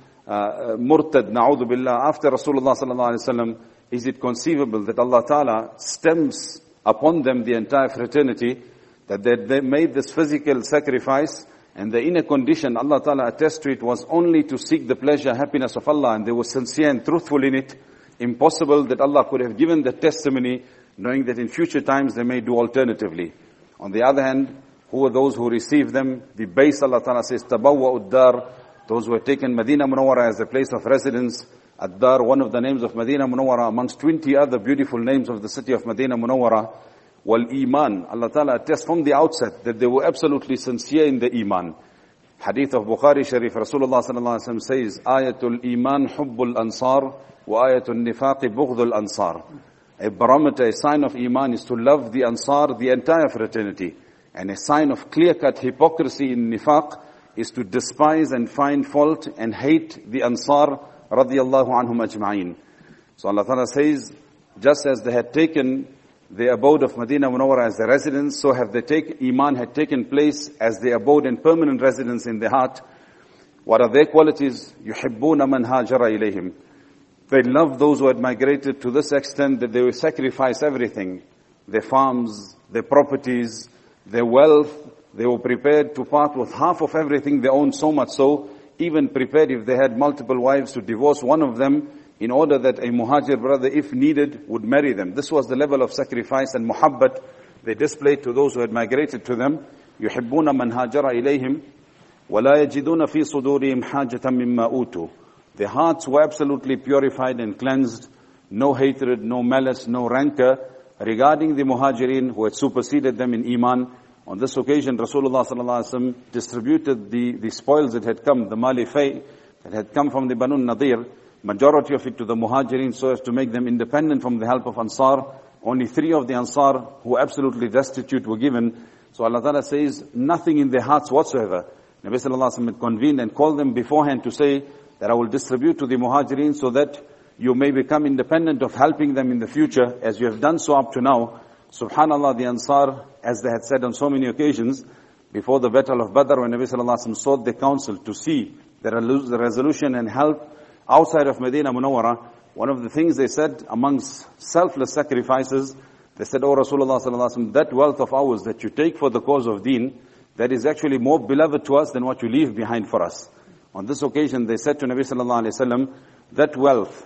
S3: murtad, na'udhu billah, after Rasulullah sallallahu alaihi wasallam. Is it conceivable that Allah Ta'ala stems upon them the entire fraternity, that they made this physical sacrifice, and the inner condition, Allah Ta'ala attests to it, was only to seek the pleasure, happiness of Allah, and they were sincere and truthful in it. Impossible that Allah could have given the testimony knowing that in future times they may do alternatively. On the other hand, who are those who receive them? The base, Allah Ta'ala says, Tabawwa Uddar, those who have taken Medina Munawwara as a place of residence. Ad-Dar, one of the names of Medina Munawwara, amongst 20 other beautiful names of the city of Medina Munawwara. Wal Iman, Allah Ta'ala attests from the outset that they were absolutely sincere in the Iman. Hadith of Bukhari Sharif, Rasulullah Sallallahu Alaihi Wasallam says, Ayatul Iman Hubbul Ansar, wa Ayatul Nifaqi Bughdul Ansar. A barometer, a sign of Iman is to love the Ansar, the entire fraternity. And a sign of clear-cut hypocrisy in Nifaq is to despise and find fault and hate the Ansar, radiyallahu anhum ajma'in. So Allah Ta'ala says, just as they had taken the abode of Medina Munawwara as their residence, so have Iman had taken place as the abode and permanent residence in their heart. What are their qualities? يُحِبُّونَ مَنْ هَاجَرَ إِلَيْهِمْ. They loved those who had migrated to this extent that they would sacrifice everything. Their farms, their properties, their wealth. They were prepared to part with half of everything they owned, so much so, even prepared if they had multiple wives to divorce one of them in order that a muhajir brother, if needed, would marry them. This was the level of sacrifice and muhabbat they displayed to those who had migrated to them. يُحِبُّونَ مَنْ هَاجَرَ إِلَيْهِمْ وَلَا يَجِدُونَ فِي صُدُورِهِمْ حَاجَةً مِمَّا أُوتُوا. Their hearts were absolutely purified and cleansed. No hatred, no malice, no rancor regarding the muhajirin who had superseded them in Iman. On this occasion, Rasulullah sallallahu alaihi wasallam distributed the spoils that had come, the mali fay that had come from the Banu Nadir, majority of it to the muhajirin so as to make them independent from the help of Ansar. Only 3 of the Ansar who were absolutely destitute were given. So Allah Ta'ala says, nothing in their hearts whatsoever. Nabi sallallahu alaihi wasallam had convened and called them beforehand to say that I will distribute to the muhajirin so that you may become independent of helping them in the future as you have done so up to now. Subhanallah, the Ansar, as they had said on so many occasions, before the battle of Badr, when Nabi sallallahu alaihi wasallam sought the counsel to see the resolution and help outside of Medina Munawwara, one of the things they said amongst selfless sacrifices, they said, "O Rasulullah sallallahu alaihi wasallam, that wealth of ours that you take for the cause of deen, that is actually more beloved to us than what you leave behind for us." On this occasion, they said to Nabi sallallahu alaihi wasallam, that wealth,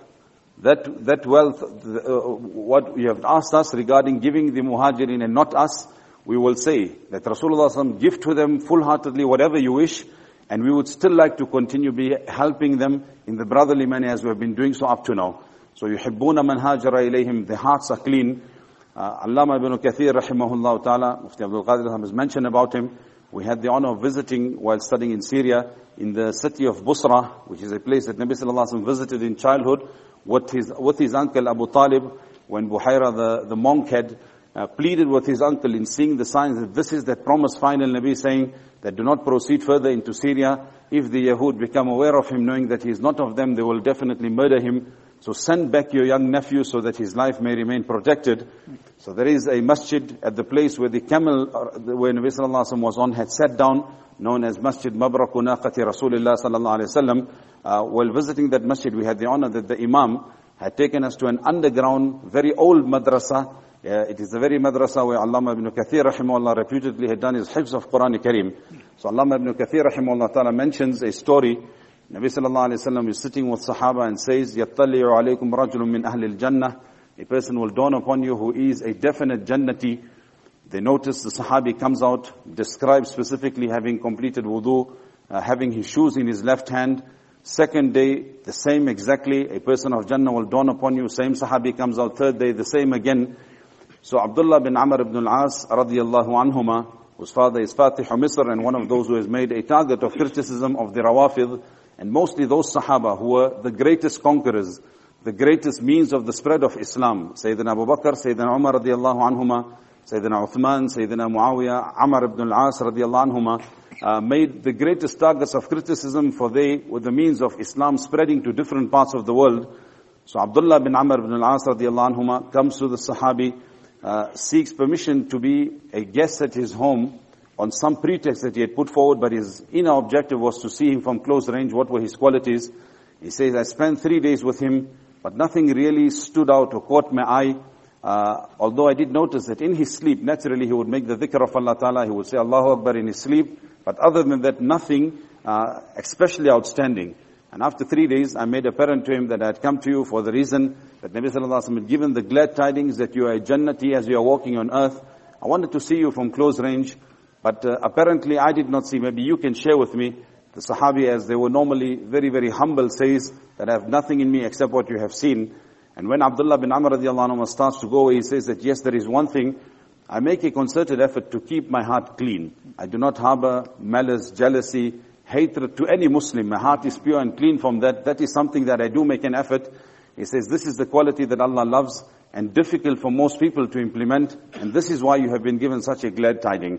S3: what you have asked us regarding giving the muhajirin and not us, we will say that Rasulullah sallallahu alaihi wasallam, give to them full-heartedly whatever you wish, and we would still like to continue be helping them in the brotherly manner as we have been doing so up to now. So يُحِبُّونَ مَنْ هَاجَرَ إِلَيْهِمْ, the hearts are clean. Allama ibn Kathir rahimahullah ta'ala, Mufti Abdul Qadir has mentioned about him. We had the honor of visiting while studying in Syria, in the city of Busra, which is a place that Nabi sallallahu alaihi wasallam visited in childhood with his uncle Abu Talib, when Buhaira the monk had pleaded with his uncle in seeing the signs that this is that promised final Nabi, saying that do not proceed further into Syria. If the Yahud become aware of him, knowing that he is not of them, they will definitely murder him. So send back your young nephew so that his life may remain protected. So there is a masjid at the place where the camel, where Nabi sallallahu alaihi wasallam was on, had sat down, known as Masjid Mabraku Naqati Rasulullah sallallahu alaihi wasallam. While visiting that masjid, we had the honor that the Imam had taken us to an underground, very old madrasa. It is the very madrasa where Allama ibn Kathir rahimahullah reputedly had done his hifz of Quran Kareem. So Allama ibn Kathir rahimahullah ta'ala mentions a story. Nabi sallallahu alayhi wa sallam is sitting with Sahaba and says, يَطَّلِعُ عَلَيْكُمْ رَجُلٌ مِّنْ أَهْلِ الْجَنَّةِ. A person will dawn upon you who is a definite Jannati. They notice the Sahabi comes out, describes specifically having completed wudu, having his shoes in his left hand. Second day, the same exactly, a person of Jannah will dawn upon you. Same Sahabi comes out. Third day, the same again. So Abdullah bin Amr ibn al-As radiyallahu anhuma, whose father is Fatih Misr and one of those who has made a target of criticism of the Rawafid, and mostly those Sahaba who were the greatest conquerors, the greatest means of the spread of Islam. Sayyidina Abu Bakr, Sayyidina Umar radiyallahu anhuma, Sayyidina Uthman, Sayyidina Muawiyah, Amr ibn al-As radiyallahu anhuma, made the greatest targets of criticism, for they were the means of Islam spreading to different parts of the world. So Abdullah bin Amr ibn al-As radiyallahu anhuma comes to the Sahabi, seeks permission to be a guest at his home on some pretext that he had put forward, but his inner objective was to see him from close range. What were his qualities? He says, I spent 3 days with him, but nothing really stood out or caught my eye. Although I did notice that in his sleep, naturally he would make the dhikr of Allah Ta'ala, he would say Allahu Akbar in his sleep, but other than that, nothing especially outstanding. And after 3 days, I made apparent to him that I had come to you for the reason that Nabi Sallallahu Alaihi Wasallam had given the glad tidings that you are a Jannati as you are walking on earth. I wanted to see you from close range, but apparently I did not see. Maybe you can share with me. The Sahabi, as they were normally very, very humble, says that I have nothing in me except what you have seen. And when Abdullah bin Amr radiallahu anhu starts to go, he says that yes, there is one thing. I make a concerted effort to keep my heart clean. I do not harbor malice, jealousy, hatred to any Muslim. My heart is pure and clean from that. That is something that I do make an effort. He says this is the quality that Allah loves and difficult for most people to implement. And this is why you have been given such a glad tiding.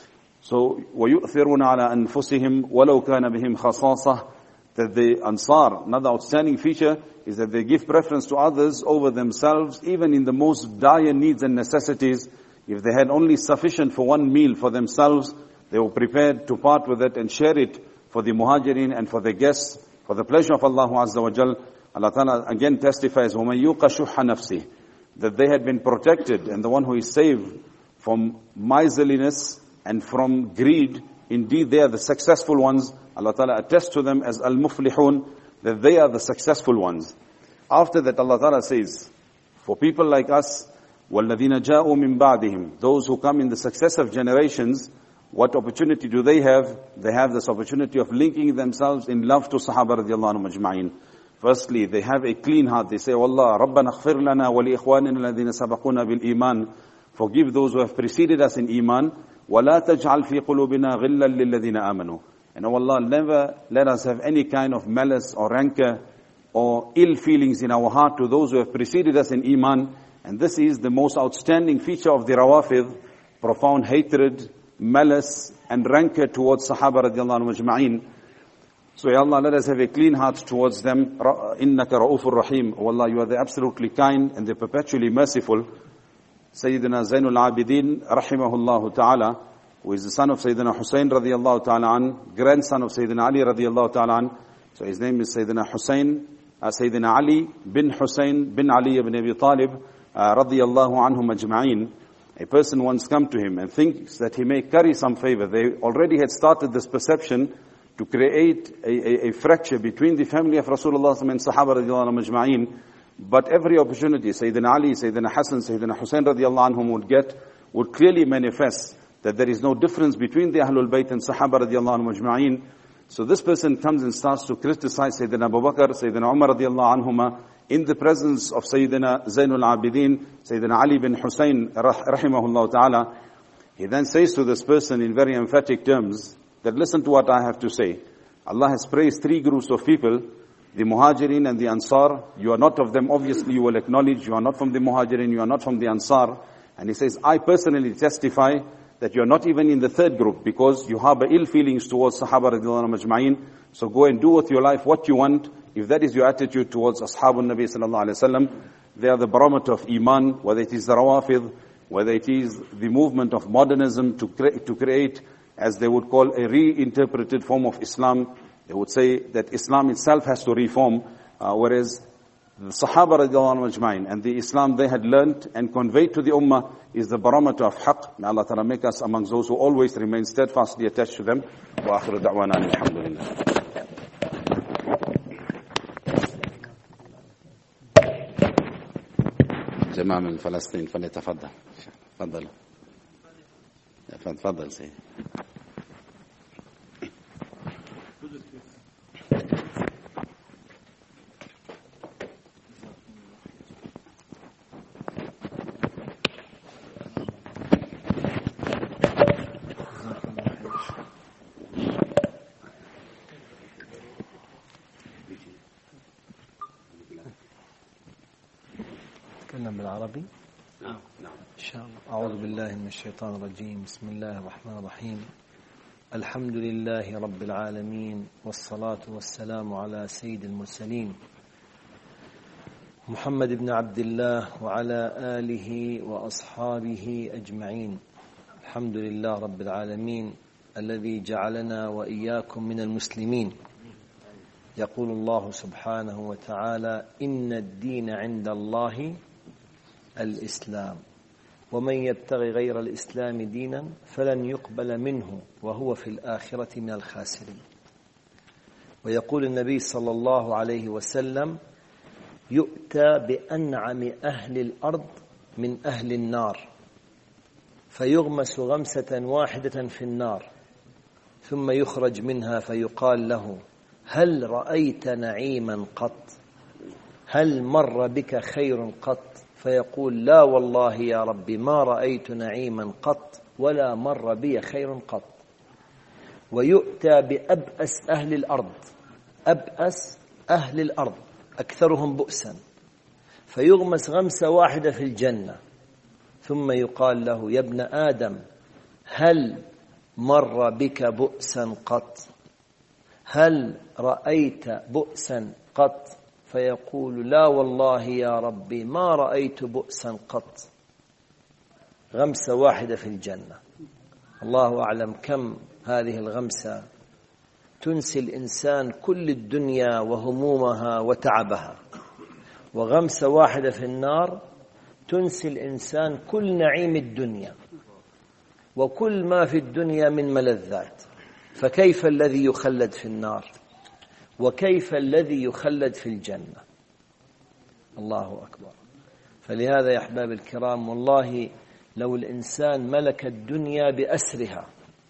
S3: So, وَيُؤْثِرُونَ عَلَىٰ أَنفُسِهِمْ وَلَوْ كَانَ بِهِمْ خَصَاصَةٌ, that the Ansar, another outstanding feature is that they give preference to others over themselves, even in the most dire needs and necessities. If they had only sufficient for one meal for themselves, they were prepared to part with it and share it for the Muhajirin and for the guests, for the pleasure of Allah Azza wa Jal. Allah Ta'ala again testifies, وَمَنْ يُوقَ شُحَّ نَفْسِهِ, that they had been protected, and the one who is saved from miserliness and from greed, indeed they are the successful ones. Allah Ta'ala attests to them as al-muflihun, that they are the successful ones. After that, Allah Ta'ala says, for people like us, وَالَّذِينَ جَاءُوا مِن بَعْدِهِمْ, those who come in the successive generations, what opportunity do they have? They have this opportunity of linking themselves in love to Sahaba radiallahu anhum ajma'in. Firstly, they have a clean heart. They say, Allah, Rabbana aghfir lana wa li ikhwanina alladhina sabaquna bil iman. Forgive those who have preceded us in iman. وَلَا تَجْعَلْ فِي قُلُوبِنَا غِلًّا لِلَّذِينَ آمَنُوا. And oh Allah, never let us have any kind of malice or rancor or ill feelings in our heart to those who have preceded us in iman. And this is the most outstanding feature of the Rawafid, profound hatred, malice and rancor towards Sahaba radiallahu anhu ajma'in. So ya Allah, let us have a clean heart towards them. إِنَّكَ رَؤُوفٌ رَحِيمٌ. Oh Allah, you are the absolutely kind and the perpetually merciful. Sayyidina Zainul Abidin, rahimahullah ta'ala, who is the son of Sayyidina Hussein radiyallahu ta'ala an, grandson of Sayyidina Ali radiyallahu ta'ala an. So his name is Sayyidina Sayyidina Ali bin Hussein bin Ali ibn Abi Talib radiyallahu anhum ajma'in. A person once come to him and thinks that he may curry some favor. They already had started this perception to create a fracture between the family of Rasulullah and Sahaba radiyallahu anhum ajma'in. But every opportunity, Sayyidina Ali, Sayyidina Hassan, Sayyidina Hussein radiallahu anhum would clearly manifest that there is no difference between the Ahlul Bayt and Sahaba radiallahu anhum ajma'in. So this person comes and starts to criticize Sayyidina Abu Bakr, Sayyidina Umar radiallahu anhuma, in the presence of Sayyidina Zainul Abidin, Sayyidina Ali bin Hussein rahimahullah ta'ala. He then says to this person in very emphatic terms that listen to what I have to say. Allah has praised three groups of people, the Muhajirin and the Ansar. You are not of them, obviously you will acknowledge. You are not from the Muhajirin, you are not from the Ansar. And he says, I personally testify that you are not even in the third group because you harbor ill feelings towards Sahaba radhiyallahu anhum ajma'in. So go and do with your life what you want. If that is your attitude towards Ashabul Nabi sallallahu alayhi wa sallam, they are the barometer of Iman, whether it is the Rawafid, whether it is the movement of modernism to create, as they would call, a reinterpreted form of Islam. They would say that Islam itself has to reform, whereas the Sahaba radiallahu anhum ajma'in and the Islam they had learnt and conveyed to the Ummah is the barometer of haqq. May Allah Ta'ala make us amongst those who always remain steadfastly attached to them. Wa akhiru da'wana alhamdulillah. جماعة من فلسطين فليتفضل. تفضل سيدي.
S4: أحيانا بالعربي؟
S3: نعم.
S4: إن شاء الله. أعوذ بالله من الشيطان الرجيم. بسم الله الرحمن الرحيم. الحمد لله رب العالمين، والصلاة والسلام على سيد المرسلين محمد بن عبد الله وعلى آله وأصحابه أجمعين. الحمد لله رب العالمين الذي جعلنا وإياكم من المسلمين. يقول الله سبحانه وتعالى: إن الدين عند الله الإسلام، ومن يبتغي غير الإسلام دينا فلن يقبل منه وهو في الآخرة من الخاسرين. ويقول النبي صلى الله عليه وسلم: يؤتى بأنعم أهل الأرض من أهل النار فيغمس غمسة واحدة في النار ثم يخرج منها فيقال له: هل رأيت نعيما قط؟ هل مر بك خير قط؟ فيقول: لا والله يا رب ما رأيت نعيما قط ولا مر بي خير قط. ويؤتى بأبأس أهل الأرض، أبأس أهل الأرض أكثرهم بؤسا، فيغمس غمسة واحدة في الجنة ثم يقال له: يا ابن آدم هل مر بك بؤسا قط؟ هل رأيت بؤسا قط؟ فيقول: لا والله يا ربي ما رأيت بؤسا قط. غمسة واحدة في الجنة. الله أعلم كم هذه الغمسة تنسي الإنسان كل الدنيا وهمومها وتعبها، وغمسة واحدة في النار تنسي الإنسان كل نعيم الدنيا وكل ما في الدنيا من ملذات. فكيف الذي يخلد في النار؟ وكيف الذي يخلد في الجنة؟ الله أكبر. فلهذا يا أحباب الكرام، والله لو الإنسان ملك الدنيا بأسرها،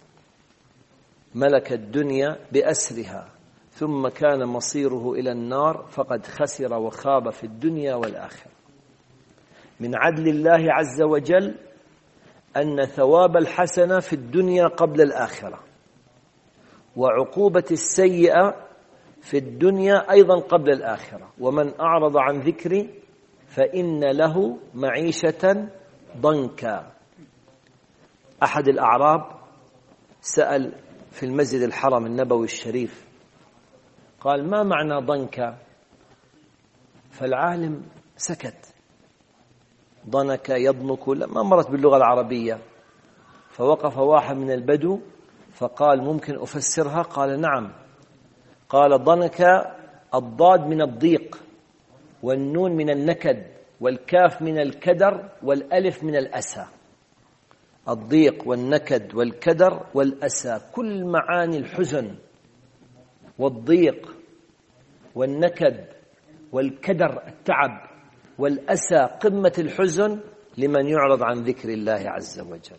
S4: ملك الدنيا بأسرها ثم كان مصيره إلى النار فقد خسر وخاب في الدنيا والآخرة. من عدل الله عز وجل أن ثواب الحسنة في الدنيا قبل الآخرة، وعقوبة السيئة في الدنيا أيضا قبل الآخرة. ومن أعرض عن ذكري فإن له معيشة ضنكا. أحد الأعراب سأل في المسجد الحرم النبوي الشريف، قال: ما معنى ضنكا؟ فالعالم سكت. ضنك يضنك، ما مرت باللغة العربية. فوقف واحد من البدو فقال: ممكن أفسرها؟ قال: نعم. قال: ضنك الضاد من الضيق، والنون من النكد، والكاف من الكدر، والألف من الأسى. الضيق والنكد والكدر والأسى كل معاني الحزن، والضيق والنكد والكدر التعب، والأسى قمة الحزن لمن يعرض عن ذكر الله عز وجل،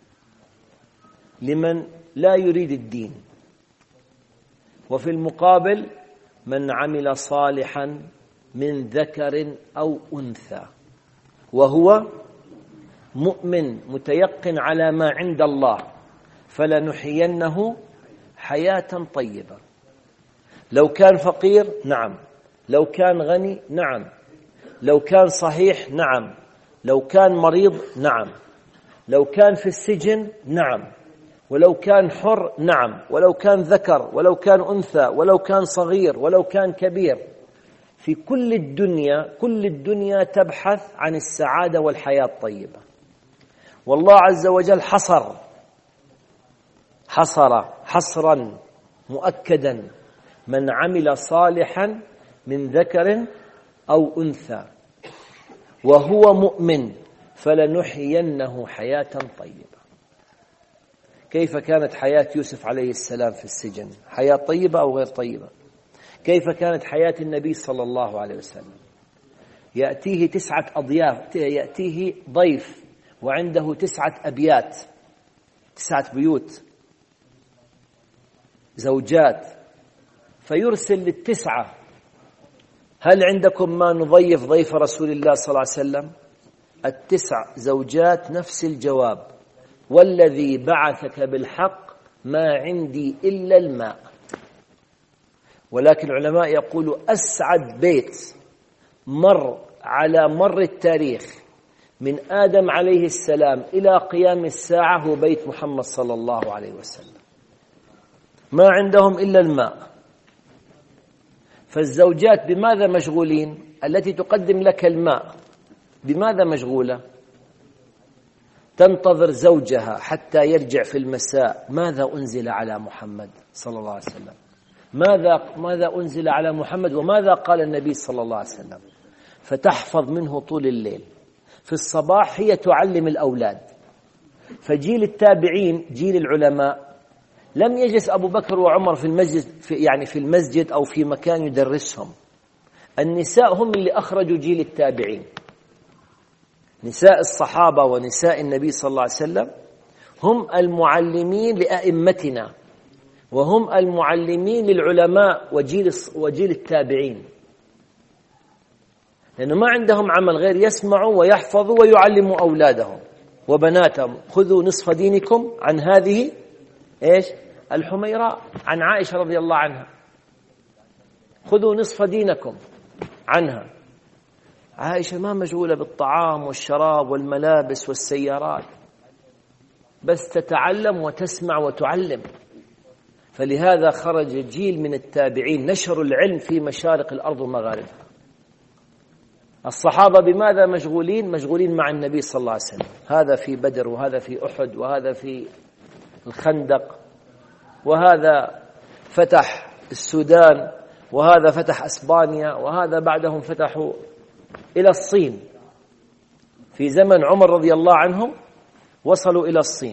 S4: لمن لا يريد الدين. وفي المقابل من عمل صالحا من ذكر أو أنثى وهو مؤمن متيقن على ما عند الله فلنحيينه حياة طيبة. لو كان فقير نعم، لو كان غني نعم، لو كان صحيح نعم، لو كان مريض نعم، لو كان في السجن نعم، ولو كان حر نعم، ولو كان ذكر ولو كان أنثى، ولو كان صغير ولو كان كبير. في كل الدنيا تبحث عن السعادة والحياة الطيبة. والله عز وجل حصرا مؤكدا: من عمل صالحا من ذكر أو أنثى وهو مؤمن فلنحيينه حياة طيبة. كيف كانت حياة يوسف عليه السلام في السجن؟ حياة طيبة أو غير طيبة؟ كيف كانت حياة النبي صلى الله عليه وسلم؟ يأتيه 9 أضياف، يأتيه ضيف وعنده 9 أبيات، 9 بيوت، زوجات، فيرسل لل9: هل عندكم ما نضيف ضيف رسول الله صلى الله عليه وسلم؟ 9 زوجات نفس الجواب: والذي بعثك بالحق ما عندي إلا الماء. ولكن العلماء يقولوا أسعد بيت مر على مر التاريخ من آدم عليه السلام إلى قيام الساعة هو بيت محمد صلى الله عليه وسلم. ما عندهم إلا الماء. فالزوجات بماذا مشغولين؟ التي تقدم لك الماء بماذا مشغولة؟ تنتظر زوجها حتى يرجع في المساء. ماذا أنزل على محمد صلى الله عليه وسلم؟ ماذا أنزل على محمد وماذا قال النبي صلى الله عليه وسلم؟ فتحفظ منه طول الليل. في الصباح هي تعلم الأولاد. فجيل التابعين جيل العلماء لم يجلس أبو بكر وعمر في المسجد في المسجد أو في مكان يدرسهم. النساء هم اللي أخرجوا جيل التابعين. نساء الصحابة ونساء النبي صلى الله عليه وسلم هم المعلمين لأئمتنا، وهم المعلمين للعلماء وجيل التابعين، لأنه ما عندهم عمل غير يسمعوا ويحفظوا ويعلموا أولادهم وبناتهم. خذوا نصف دينكم عن هذه الحميراء، عن عائشة رضي الله عنها، خذوا نصف دينكم عنها. عائشة ما مشغولة بالطعام والشراب والملابس والسيارات، بس تتعلم وتسمع وتعلم. فلهذا خرج جيل من التابعين نشروا العلم في مشارق الأرض ومغاربها. الصحابة بماذا مشغولين؟ مشغولين مع النبي صلى الله عليه وسلم. هذا في بدر، وهذا في أحد، وهذا في الخندق، وهذا فتح السودان، وهذا فتح أسبانيا، وهذا بعدهم فتحوا إلى الصين. في زمن عمر رضي الله عنه وصلوا إلى الصين.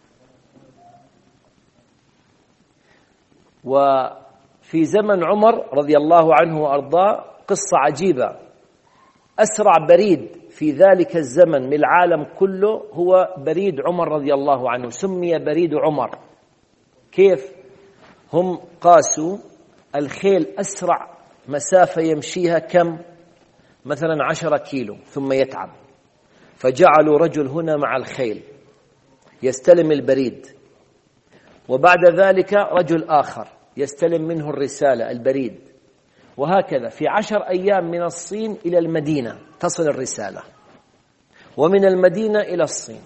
S4: وفي زمن عمر رضي الله عنه وأرضاه قصة عجيبة. أسرع بريد في ذلك الزمن من العالم كله هو بريد عمر رضي الله عنه، سمي بريد عمر. كيف؟ هم قاسوا الخيل أسرع مسافة يمشيها كم؟ مثلا 10 كيلو ثم يتعب، فجعلوا رجل هنا مع الخيل يستلم البريد، وبعد ذلك رجل آخر يستلم منه الرسالة البريد، وهكذا في 10 أيام من الصين إلى المدينة تصل الرسالة، ومن المدينة إلى الصين.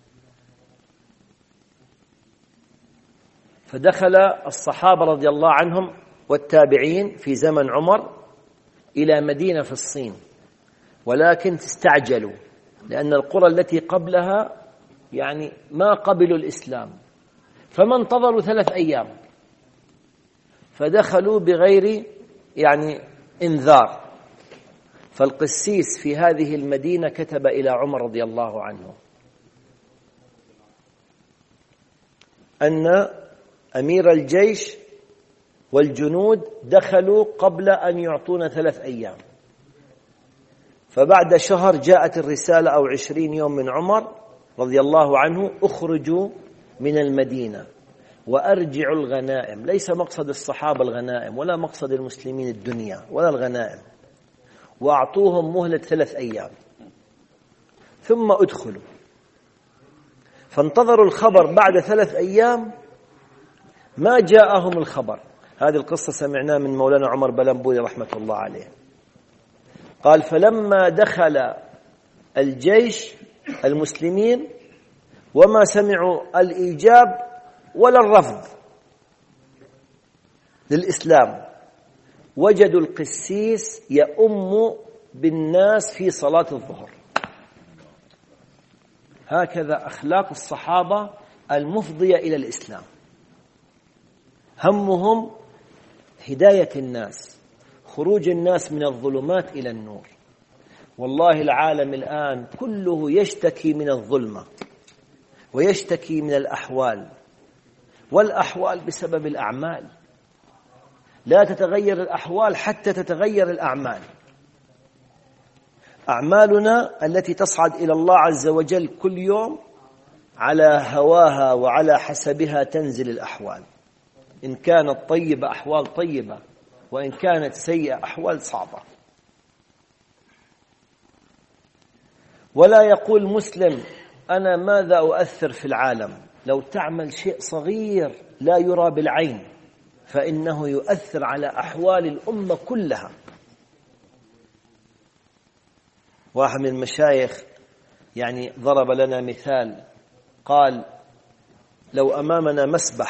S4: فدخل الصحابة رضي الله عنهم والتابعين في زمن عمر إلى مدينة في الصين، ولكن استعجلوا لأن القرى التي قبلها ما قبلوا الإسلام، فما انتظروا 3 أيام، فدخلوا بغير إنذار. فالقسيس في هذه المدينة كتب إلى عمر رضي الله عنه أن أمير الجيش والجنود دخلوا قبل أن يعطونا 3 أيام. فبعد شهر جاءت الرسالة أو 20 يوم من عمر رضي الله عنه: اخرجوا من المدينة وأرجعوا الغنائم. ليس مقصد الصحابة الغنائم، ولا مقصد المسلمين الدنيا ولا الغنائم، وأعطوهم مهلة 3 أيام ثم ادخلوا. فانتظروا الخبر بعد 3 أيام، ما جاءهم الخبر. هذه القصة سمعناها من مولانا عمر بلنبوري رحمة الله عليه. قال: فلما دخل الجيش المسلمين وما سمعوا الإيجاب ولا الرفض للإسلام، وجدوا القسيس يؤم بالناس في صلاة الظهر. هكذا أخلاق الصحابة المفضية إلى الإسلام. همهم هداية الناس، خروج الناس من الظلمات إلى النور. والله العالم الآن كله يشتكي من الظلمة ويشتكي من الأحوال، والأحوال بسبب الأعمال. لا تتغير الأحوال حتى تتغير الأعمال. أعمالنا التي تصعد إلى الله عز وجل كل يوم على هواها وعلى حسبها تنزل الأحوال. إن كانت طيبة أحوال طيبة، وإن كانت سيئة أحوال صعبة. ولا يقول مسلم: أنا ماذا أؤثر في العالم؟ لو تعمل شيء صغير لا يرى بالعين فإنه يؤثر على أحوال الأمة كلها. واحد من المشايخ يعني ضرب لنا مثال، قال لو أمامنا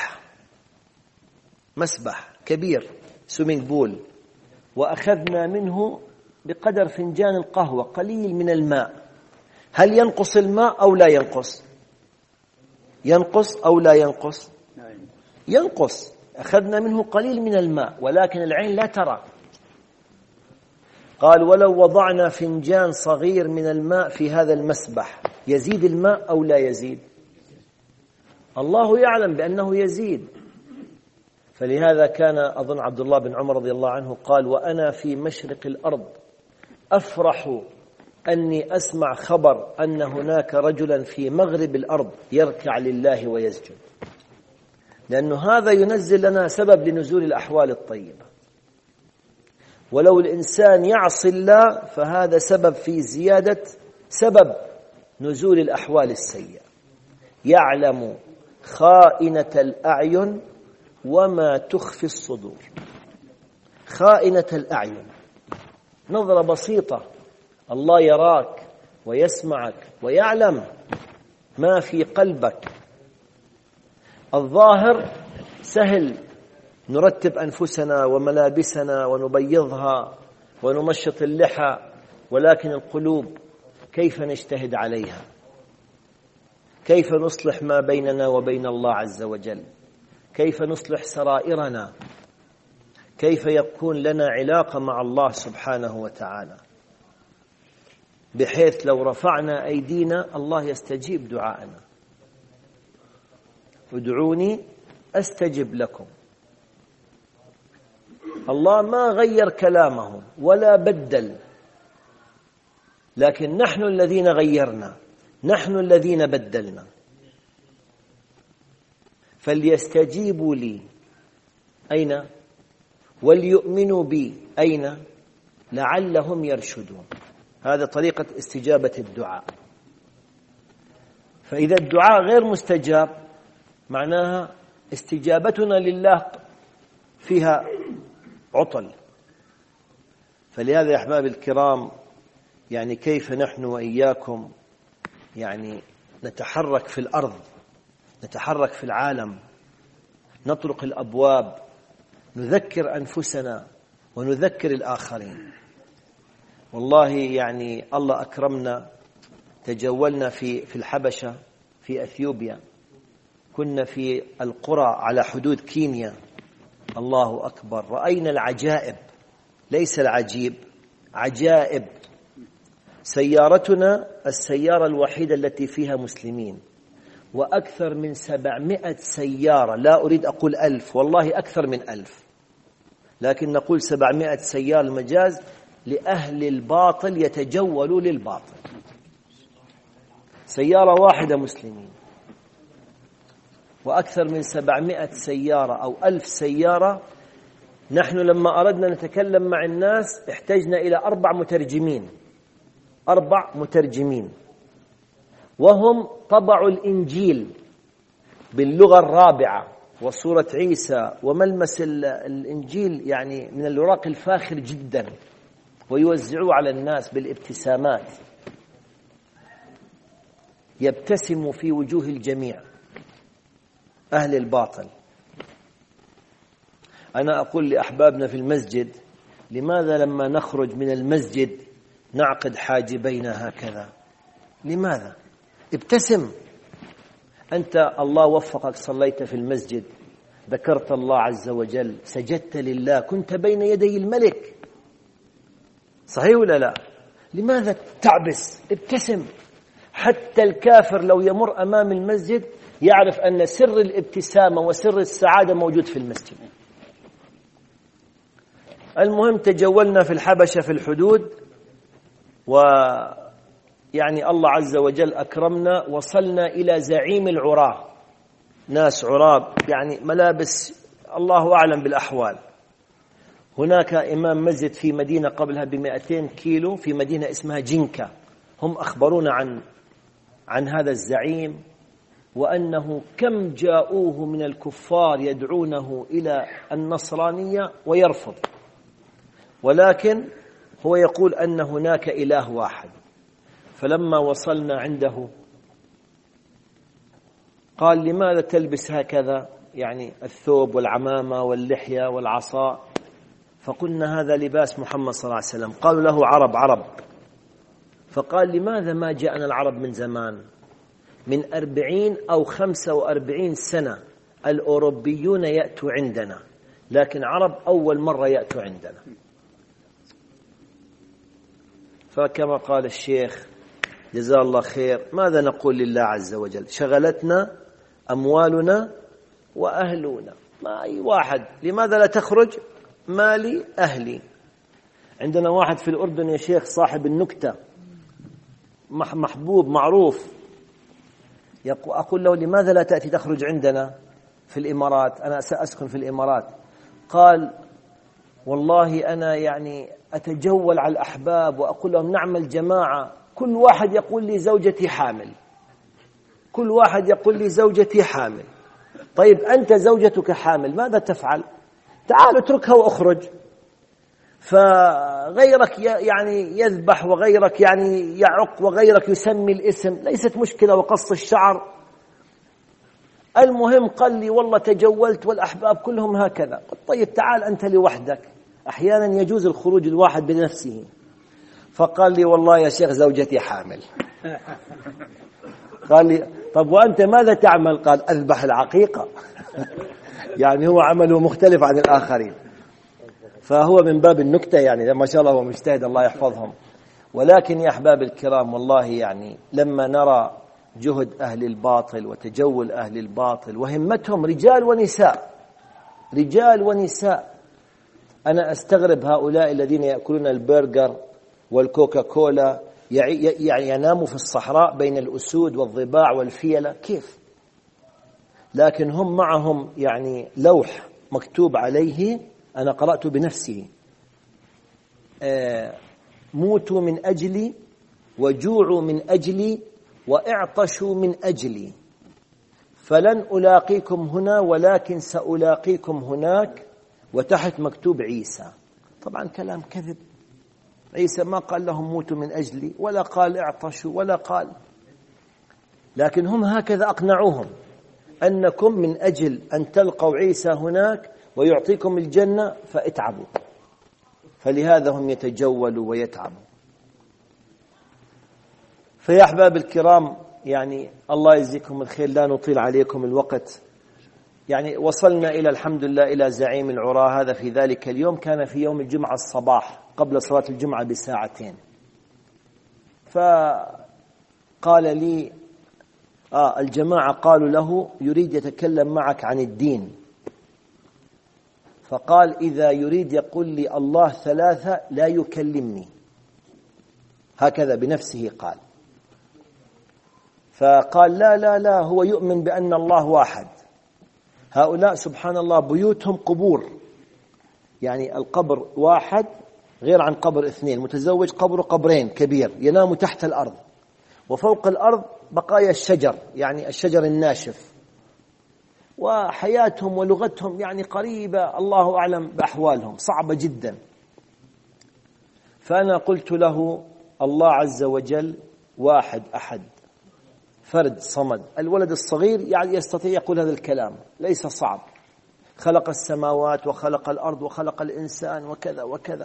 S4: مسبح كبير سويمينج بول، وأخذنا منه بقدر فنجان القهوة قليل من الماء، هل ينقص الماء أو لا ينقص؟ ينقص أو لا ينقص؟ ينقص. أخذنا منه قليل من الماء ولكن العين لا ترى. قال ولو وضعنا فنجان صغير من الماء في هذا المسبح يزيد الماء أو لا يزيد؟ الله يعلم بأنه يزيد. فلهذا كان أظن عبد الله بن عمر رضي الله عنه قال وأنا في مشرق الأرض أفرح أني أسمع خبر أن هناك رجلا في مغرب الأرض يركع لله ويسجد، لأن هذا ينزل لنا سبب لنزول الأحوال الطيبة. ولو الإنسان يعصي الله فهذا سبب في زيادة سبب نزول الأحوال السيئة. يعلم خائنة الأعين وما تخفي الصدور. خائنة الأعين، نظرة بسيطة، الله يراك ويسمعك ويعلم ما في قلبك. الظاهر سهل، نرتب أنفسنا وملابسنا ونبيضها ونمشط اللحى، ولكن القلوب كيف نجتهد عليها؟ كيف نصلح ما بيننا وبين الله عز وجل؟ كيف نصلح سرائرنا؟ كيف يكون لنا علاقة مع الله سبحانه وتعالى، بحيث لو رفعنا أيدينا الله يستجيب دعاءنا. ادعوني أستجب لكم. الله ما غير كلامه ولا بدل، لكن نحن الذين غيرنا، نحن الذين بدلنا. فليستجيبوا لي أين؟ وليؤمنوا بي أين؟ لعلهم يرشدون. هذا طريقة استجابة الدعاء. فإذا الدعاء غير مستجاب معناها استجابتنا لله فيها عطل. فلهذا يا أحباب الكرام يعني كيف نحن وإياكم يعني نتحرك في الأرض، نتحرك في العالم، نطرق الأبواب، نذكر أنفسنا ونذكر الآخرين. والله يعني الله أكرمنا، تجولنا في الحبشة، في أثيوبيا، كنا في القرى على حدود كينيا. الله أكبر، رأينا العجائب، ليس العجيب، عجائب. سيارتنا السيارة الوحيدة التي فيها مسلمين، وأكثر من 700 سيارة، لا أريد أقول 1000، والله أكثر من 1000، لكن نقول 700 سيارة المجاز لأهل الباطل يتجولوا للباطل. سيارة واحدة مسلمين، وأكثر من 700 سيارة أو 1000 سيارة. نحن لما أردنا نتكلم مع الناس احتجنا إلى 4 مترجمين، 4 مترجمين، وهم طبعوا الإنجيل باللغة الرابعة وصورة عيسى وملمس الإنجيل يعني من الوراق الفاخر جدا، ويوزعوه على الناس بالابتسامات، يبتسم في وجوه الجميع أهل الباطل. أنا أقول لأحبابنا في المسجد لماذا لما نخرج من المسجد نعقد حاجبينا هكذا؟ لماذا؟ ابتسم. أنت الله وفقك، صليت في المسجد، ذكرت الله عز وجل، سجدت لله، كنت بين يدي الملك، صحيح ولا لا؟ لماذا تعبس؟ ابتسم. حتى الكافر لو يمر أمام المسجد يعرف أن سر الابتسامة وسر السعادة موجود في المسجد. المهم تجولنا في الحبشة في الحدود، ويعني الله عز وجل أكرمنا، وصلنا إلى زعيم العراة، ناس عراة يعني ملابس الله أعلم بالأحوال. هناك إمام مسجد في مدينة قبلها ب200 كيلو في مدينة اسمها جنكا، هم أخبرونا عن هذا الزعيم، وأنه كم جاءوه من الكفار يدعونه إلى النصرانية ويرفض، ولكن هو يقول أن هناك إله واحد فلما وصلنا عنده قال: لماذا تلبس هكذا؟ يعني الثوب والعمامة واللحية والعصا. فقلنا: هذا لباس محمد صلى الله عليه وسلم. قالوا له: عرب. فقال: لماذا ما جاءنا العرب من زمان؟ من 40 أو 45 سنة الأوروبيون يأتوا عندنا، لكن عرب أول مرة يأتوا عندنا. فكما قال الشيخ جزاه الله خير، ماذا نقول لله عز وجل؟ شغلتنا أموالنا وأهلنا، ما أي واحد. لماذا لا تخرج؟ مالي أهلي. عندنا واحد في الأردن يا شيخ صاحب النكتة، محبوب معروف، أقول له: لماذا لا تأتي تخرج عندنا في الإمارات؟ أنا سأسكن في الإمارات. قال: والله أنا يعني أتجول على الأحباب وأقول لهم نعمل جماعة، كل واحد يقول لي زوجتي حامل، كل واحد يقول لي زوجتي حامل. طيب أنت زوجتك حامل، ماذا تفعل؟ تعال اتركها وأخرج. فغيرك يعني يذبح، وغيرك يعني يعق، وغيرك يسمي الاسم، ليست مشكلة، وقص الشعر. المهم قال لي: والله تجولت والأحباب كلهم هكذا. قلت: طيب تعال أنت لوحدك، أحيانا يجوز الخروج الواحد بنفسه. فقال لي: والله يا شيخ زوجتي حامل. قال لي: طب وأنت ماذا تعمل؟ قال: أذبح العقيقة. يعني هو عمله مختلف عن الآخرين. فهو من باب النكتة، يعني ما شاء الله هو مجتهد، الله يحفظهم. ولكن يا أحباب الكرام، والله يعني لما نرى جهد أهل الباطل وتجول أهل الباطل وهمتهم رجال ونساء، رجال ونساء، أنا أستغرب هؤلاء الذين يأكلون البرجر والكوكا كولا، يعني يناموا في الصحراء بين الأسود والضباع والفيلة، كيف؟ لكن هم معهم يعني لوح مكتوب عليه، أنا قرأت بنفسي: موتوا من أجلي، وجوعوا من أجلي، واعطشوا من أجلي، فلن ألاقيكم هنا ولكن سألاقيكم هناك. وتحت مكتوب عيسى. طبعا كلام كذب، عيسى ما قال لهم موتوا من أجلي، ولا قال اعطشوا، ولا قال. لكن هم هكذا أقنعوهم أنكم من أجل أن تلقوا عيسى هناك ويعطيكم الجنة فاتعبوا، فلهذا هم يتجولوا ويتعبوا. فيا أحباب الكرام، يعني الله يجزيكم الخير، لا نطيل عليكم الوقت. يعني وصلنا إلى الحمد لله إلى زعيم العراة. هذا في ذلك اليوم كان في يوم الجمعة الصباح قبل صلاة الجمعة بساعتين. فقال لي الجماعة قالوا له يريد يتكلم معك عن الدين. فقال: إذا يريد يقول لي الله ثلاثة لا يكلمني، هكذا بنفسه قال. فقال: لا لا لا، هو يؤمن بأن الله واحد. هؤلاء سبحان الله بيوتهم قبور، يعني القبر واحد غير عن قبر اثنين، متزوج قبره قبرين كبير، ينام تحت الأرض، وفوق الأرض بقايا الشجر، يعني الشجر الناشف. وحياتهم ولغتهم يعني قريبة، الله أعلم بأحوالهم، صعبة جدا. فأنا قلت له: الله عز وجل واحد أحد فرد صمد. الولد الصغير يعني يستطيع يقول هذا الكلام، ليس صعب. خلق السماوات وخلق الأرض وخلق الإنسان وكذا وكذا.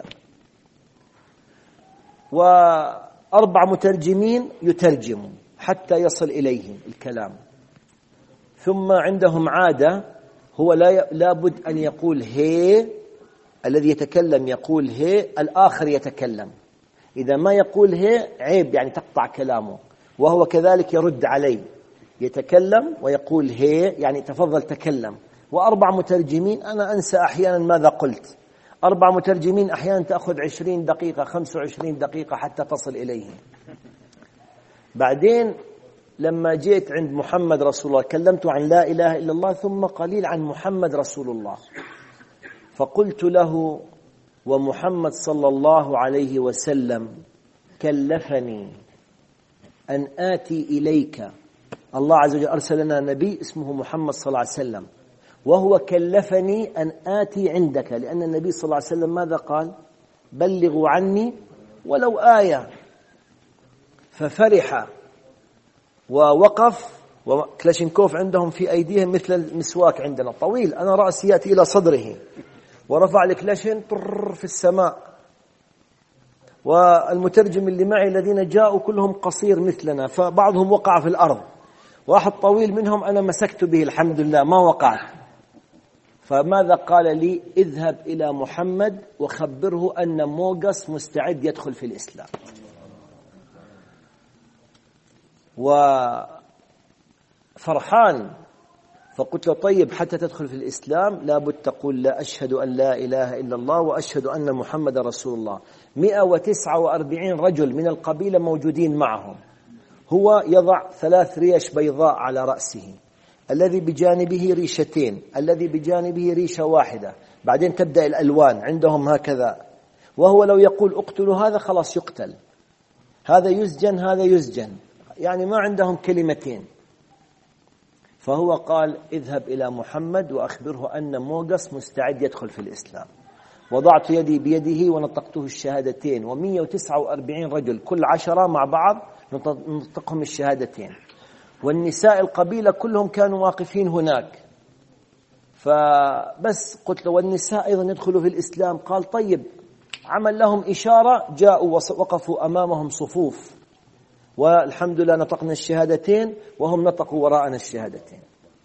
S4: وأربع مترجمين يترجموا حتى يصل إليهم الكلام. ثم عندهم عادة، هو لابد أن يقول هي، الذي يتكلم يقول هي، الآخر يتكلم. إذا ما يقول هي عيب، يعني تقطع كلامه، وهو كذلك يرد عليه، يتكلم ويقول هي، يعني تفضل تكلم. وأربع مترجمين، أنا أنسى أحيانا ماذا قلت. 4 مترجمين أحيانا تأخذ 20 دقيقة 25 دقيقة حتى تصل إليه. بعدين لما جيت عند محمد رسول الله كلمت عن لا إله إلا الله، ثم قليل عن محمد رسول الله. فقلت له: ومحمد صلى الله عليه وسلم كلفني أن آتي إليك، الله عز وجل أرسل لنا نبي اسمه محمد صلى الله عليه وسلم، وهو كلفني أن آتي عندك، لأن النبي صلى الله عليه وسلم ماذا قال؟ بلغوا عني ولو آية. ففرح ووقف، وكلاشينكوف عندهم في أيديهم مثل المسواك عندنا طويل، أنا رأسي يأتي إلى صدره، ورفع الكلاشين في السماء. والمترجم اللي معي الذين جاءوا كلهم قصير مثلنا، فبعضهم وقع في الأرض، واحد طويل منهم أنا مسكت به الحمد لله ما وقعت. فماذا قال لي؟ اذهب إلى محمد وخبره أن موقس مستعد يدخل في الإسلام. وفرحان، فقلت له طيب حتى تدخل في الإسلام لابد تقول لا أشهد أن لا إله إلا الله وأشهد أن محمد رسول الله. 149 رجل من القبيلة موجودين معهم، هو يضع 3 ريش بيضاء على رأسه، الذي بجانبه ريشتين، الذي بجانبه ريشة واحدة، بعدين تبدأ الألوان عندهم هكذا، وهو لو يقول اقتلوا هذا خلاص يقتل، هذا يسجن هذا يسجن، يعني ما عندهم كلمتين. فهو قال اذهب إلى محمد وأخبره أن موقس مستعد يدخل في الإسلام. وضعت يدي بيده ونطقته الشهادتين، و149 رجل كل 10 مع بعض نطقهم الشهادتين، والنساء القبيلة كلهم كانوا واقفين هناك. فبس قلت له والنساء أيضا يدخلوا في الإسلام؟ قال طيب. عمل لهم إشارة، جاءوا وقفوا أمامهم صفوف، والحمد لله نطقنا الشهادتين وهم نطقوا وراءنا الشهادتين.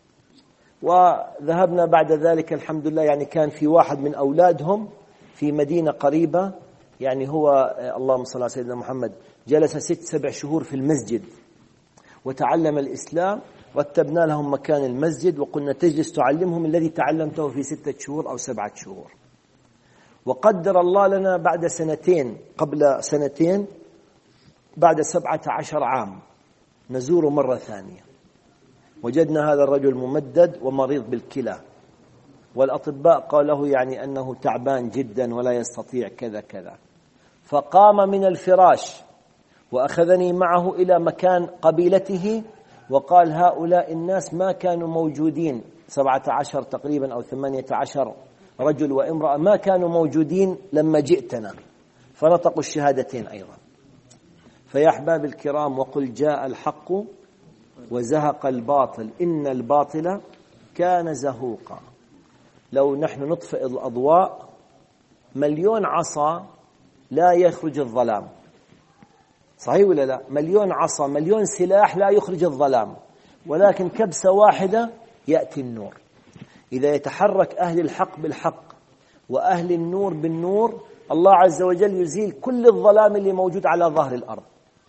S4: وذهبنا بعد ذلك الحمد لله، يعني كان في واحد من أولادهم في مدينة قريبة، يعني هو اللهم صل على سيدنا محمد جلس 6-7 شهور في المسجد وتعلم الإسلام. رتبنا لهم مكان المسجد وقلنا تجلس تعلمهم الذي تعلمته في 6 شهور أو 7 شهور. وقدر الله لنا بعد سنتين، قبل سنتين بعد 17 عام نزور مرة ثانية، وجدنا هذا الرجل ممدد ومريض بالكلى، والأطباء قالوا يعني أنه تعبان جدا ولا يستطيع كذا كذا. فقام من الفراش وأخذني معه إلى مكان قبيلته وقال هؤلاء الناس ما كانوا موجودين، 17 تقريبا أو 18 رجل وامرأة ما كانوا موجودين لما جئتنا، فنطقوا الشهادتين أيضا. فيا أحباب الكرام، وقل جاء الحق وزهق الباطل إن الباطل كان زهوقا. لو نحن نطفئ الأضواء 1,000,000 عصا لا يخرج الظلام، صحيح ولا لا؟ 1,000,000 عصا 1,000,000 سلاح لا يخرج الظلام، ولكن كبسة واحدة يأتي النور. إذا يتحرك أهل الحق بالحق وأهل النور بالنور، الله عز وجل يزيل كل الظلام اللي موجود على ظهر الأرض.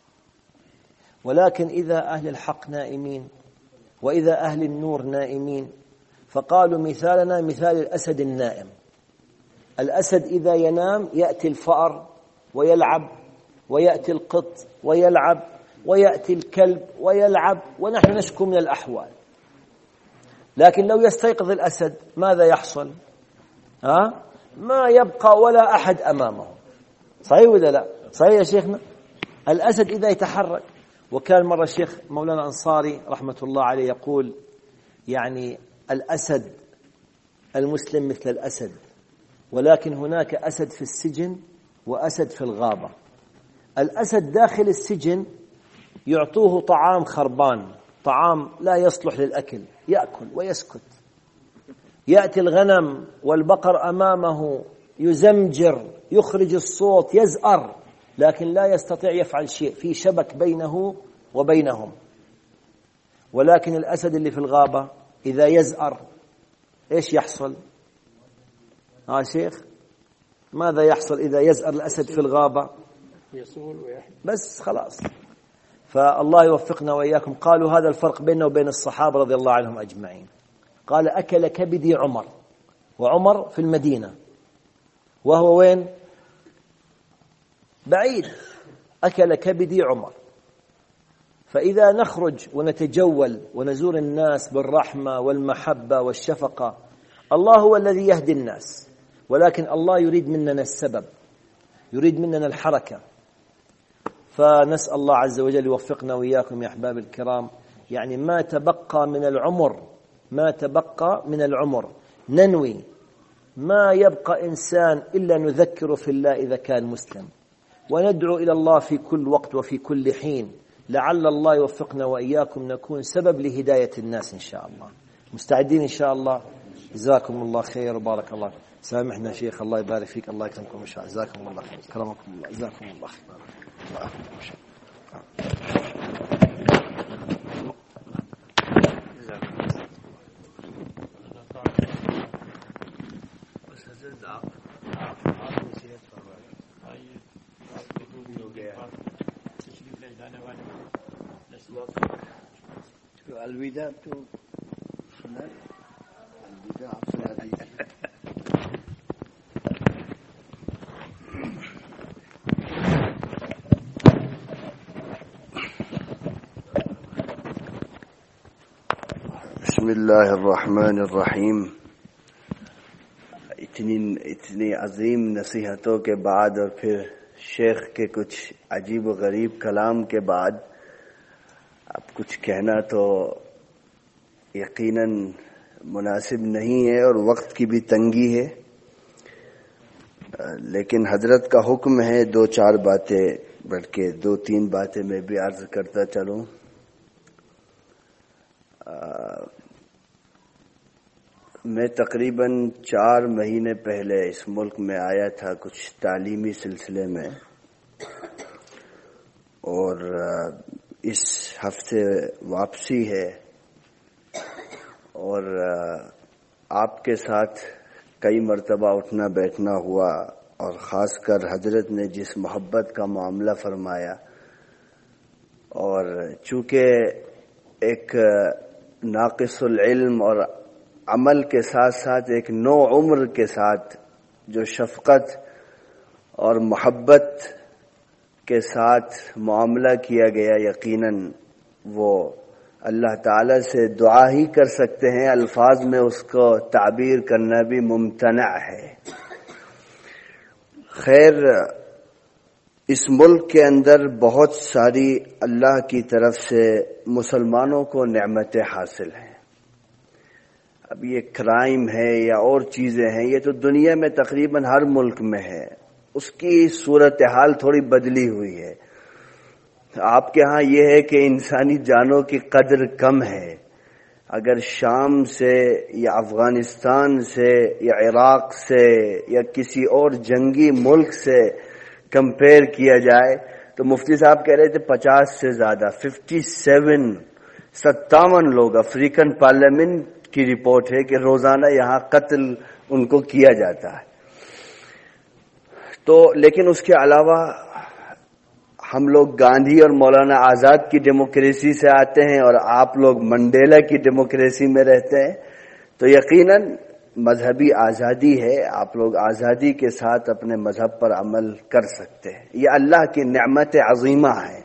S4: ولكن إذا أهل الحق نائمين وإذا أهل النور نائمين، فقالوا مثالنا مثال الأسد النائم. الأسد إذا ينام يأتي الفأر ويلعب، ويأتي القط ويلعب، ويأتي الكلب ويلعب، ونحن نشكو من الأحوال. لكن لو يستيقظ الأسد ماذا يحصل؟ ما يبقى ولا أحد أمامه، صحيح ولا لا؟ صحيح يا شيخنا؟ الأسد إذا يتحرك. وكان مرة الشيخ مولانا أنصاري رحمة الله عليه يقول يعني الأسد المسلم مثل الأسد، ولكن هناك أسد في السجن وأسد في الغابة. الأسد داخل السجن يعطوه طعام خربان، طعام لا يصلح للأكل، يأكل ويسكت. يأتي الغنم والبقر أمامه يزمجر، يخرج الصوت، يزأر، لكن لا يستطيع يفعل شيء، في شبك بينه وبينهم. ولكن الأسد اللي في الغابة إذا يزأر إيش يحصل؟ شيخ ماذا يحصل إذا يزأر الأسد في الغابة؟
S5: يصول ويحمي،
S4: بس خلاص. فالله يوفقنا وإياكم. قالوا هذا الفرق بيننا وبين الصحابة رضي الله عنهم أجمعين. قال أكل كبدي عمر، وعمر في المدينة وهو وين؟ بعيد. أكل كبدي عمر. فإذا نخرج ونتجول ونزور الناس بالرحمة والمحبة والشفقة، الله هو الذي يهدي الناس، ولكن الله يريد مننا السبب، يريد مننا الحركة. فنسأل الله عز وجل يوفقنا وإياكم يا أحباب الكرام. يعني ما تبقى من العمر ننوي، ما يبقى إنسان إلا نذكر في الله إذا كان مسلم. وندعو إلى الله في كل وقت وفي كل حين لعل الله يوفقنا وإياكم نكون سبب لهداية الناس إن شاء الله. مستعدين إن شاء الله؟ جزاكم الله خير وبارك الله. سامحنا شيخ، الله يبارك فيك، الله يكرمكم إن شاء الله. جزاكم الله خير، كرمكم الله، جزاكم الله خير.
S6: الوداع تو سنا، الوداع آپ سنا دیجیے. بسم اللہ الرحمن الرحیم. اتنی عظیم نصیحتوں کے بعد اور پھر شیخ کے کچھ عجیب و غریب کلام کے بعد اب کچھ کہنا تو یقیناً مناسب نہیں ہے اور وقت کی بھی تنگی ہے، لیکن حضرت کا حکم ہے 2-4 باتیں، بلکہ 2-3 باتیں میں بھی عرض کرتا چلوں. میں تقریباً 4 مہینے پہلے اس ملک میں آیا تھا کچھ تعلیمی سلسلے میں، اور اس ہفتے واپسی ہے، اور آپ کے ساتھ کئی مرتبہ اٹھنا بیٹھنا ہوا، اور خاص کر حضرت نے جس محبت کا معاملہ فرمایا، اور چونکہ ایک ناقص العلم اور عمل کے ساتھ ساتھ ایک نو عمر کے ساتھ جو شفقت اور محبت کے ساتھ معاملہ کیا گیا، یقیناً وہ اللہ تعالی سے دعا ہی کر سکتے ہیں، الفاظ میں اس کو تعبیر کرنا بھی ممتنع ہے. خیر، اس ملک کے اندر بہت ساری اللہ کی طرف سے مسلمانوں کو نعمتیں حاصل ہیں. اب یہ کرائم ہے یا اور چیزیں ہیں، یہ تو دنیا میں تقریباً ہر ملک میں ہے، اس کی صورتحال تھوڑی بدلی ہوئی ہے. آپ کے ہاں یہ ہے کہ انسانی جانوں کی قدر کم ہے. اگر شام سے یا افغانستان سے یا عراق سے یا کسی اور جنگی ملک سے کمپیئر کیا جائے تو مفتی صاحب کہہ رہے تھے 50 سے زیادہ 57 لوگ، افریقن پارلیمنٹ کی رپورٹ ہے کہ روزانہ یہاں قتل ان کو کیا جاتا ہے. تو لیکن اس کے علاوہ ہم لوگ گاندھی اور مولانا آزاد کی ڈیموکریسی سے آتے ہیں اور آپ لوگ منڈیلا کی ڈیموکریسی میں رہتے ہیں، تو یقیناً مذہبی آزادی ہے، آپ لوگ آزادی کے ساتھ اپنے مذہب پر عمل کر سکتے ہیں. یہ اللہ کی نعمت عظیمہ ہے.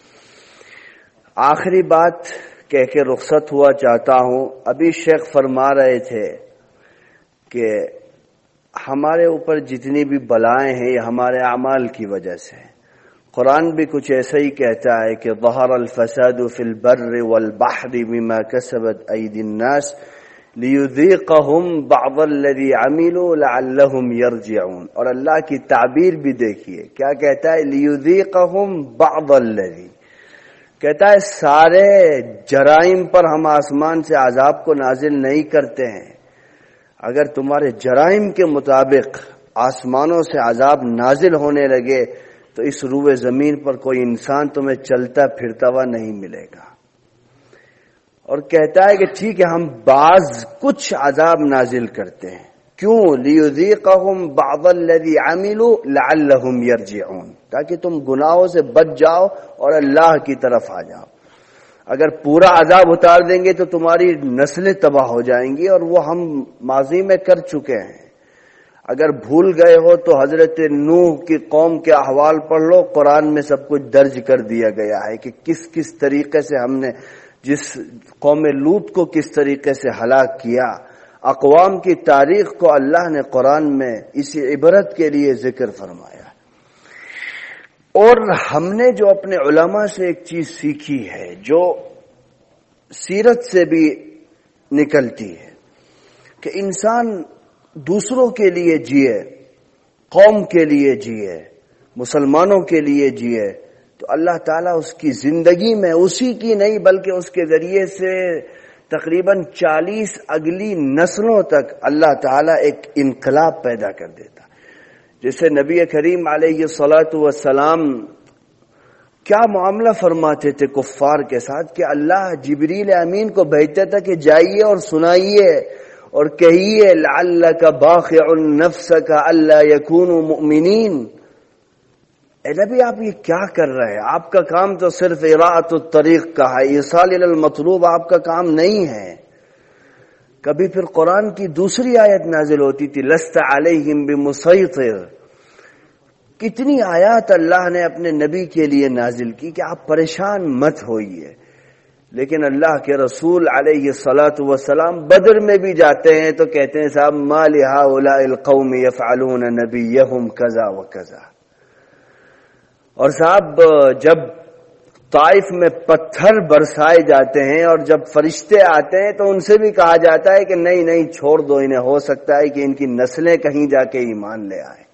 S6: آخری بات کہہ کے رخصت ہوا چاہتا ہوں. ابھی شیخ فرما رہے تھے کہ ہمارے اوپر جتنی بھی بلائیں ہیں یہ ہمارے اعمال کی وجہ سے. قرآن بھی کچھ ایسا ہی کہتا ہے کہ ظہر الفساد فی البر والبحر بما کسبت ایدی الناس لیذیقہم بعض الذی عملوا لعلہم یرجعون. اور اللہ کی تعبیر بھی دیکھیے کیا کہتا ہے، لیذیقہم بعض الذی، کہتا ہے سارے جرائم پر ہم آسمان سے عذاب کو نازل نہیں کرتے ہیں. اگر تمہارے جرائم کے مطابق آسمانوں سے عذاب نازل ہونے لگے تو اس روئے زمین پر کوئی انسان تمہیں چلتا پھرتا ہوا نہیں ملے گا. اور کہتا ہے کہ ٹھیک ہے ہم بعض کچھ عذاب نازل کرتے ہیں، کیوں؟ لیذیقہم بعض الذی عملوا لعلہم یرجعون، تاکہ تم گناہوں سے بچ جاؤ اور اللہ کی طرف آ جاؤ. اگر پورا عذاب اتار دیں گے تو تمہاری نسلیں تباہ ہو جائیں گی، اور وہ ہم ماضی میں کر چکے ہیں. اگر بھول گئے ہو تو حضرت نوح کی قوم کے احوال پڑھ لو، قرآن میں سب کچھ درج کر دیا گیا ہے کہ کس کس طریقے سے ہم نے جس قوم لوط کو کس طریقے سے ہلاک کیا. اقوام کی تاریخ کو اللہ نے قرآن میں اسی عبرت کے لیے ذکر فرمایا. اور ہم نے جو اپنے علماء سے ایک چیز سیکھی ہے جو سیرت سے بھی نکلتی ہے کہ انسان دوسروں کے لیے جیے، قوم کے لیے جیے، مسلمانوں کے لیے جیے تو اللہ تعالیٰ اس کی زندگی میں اسی کی نہیں بلکہ اس کے ذریعے سے تقریباً 40 اگلی نسلوں تک اللہ تعالیٰ ایک انقلاب پیدا کر دیتا. جیسے نبی کریم علیہ الصلاۃ والسلام کیا معاملہ فرماتے تھے کفار کے ساتھ کہ اللہ جبریل امین کو بھیجتا تھا کہ جائیے اور سنائیے اور کہیے لعلک باخع نفسک الا یکونوا مؤمنین. اے نبی آپ یہ کیا کر رہے ہیں؟ آپ کا کام تو صرف اراۃ الطریق کا ہے، ایصال الی المطلوب آپ کا کام نہیں ہے. کبھی پھر قرآن کی دوسری آیت نازل ہوتی تھی لست علیہم بمسیطر. کتنی آیات اللہ نے اپنے نبی کے لیے نازل کی کہ آپ پریشان مت ہوئیے. لیکن اللہ کے رسول علیہ الصلاۃ والسلام بدر میں بھی جاتے ہیں تو کہتے ہیں صاحب ما لہؤلاء القوم یفعلون نبیہم کذا وکذا. اور صاحب جب طائف میں پتھر برسائے جاتے ہیں اور جب فرشتے آتے ہیں تو ان سے بھی کہا جاتا ہے کہ نہیں نہیں چھوڑ دو انہیں، ہو سکتا ہے کہ ان کی نسلیں کہیں جا کے ایمان لے آئیں.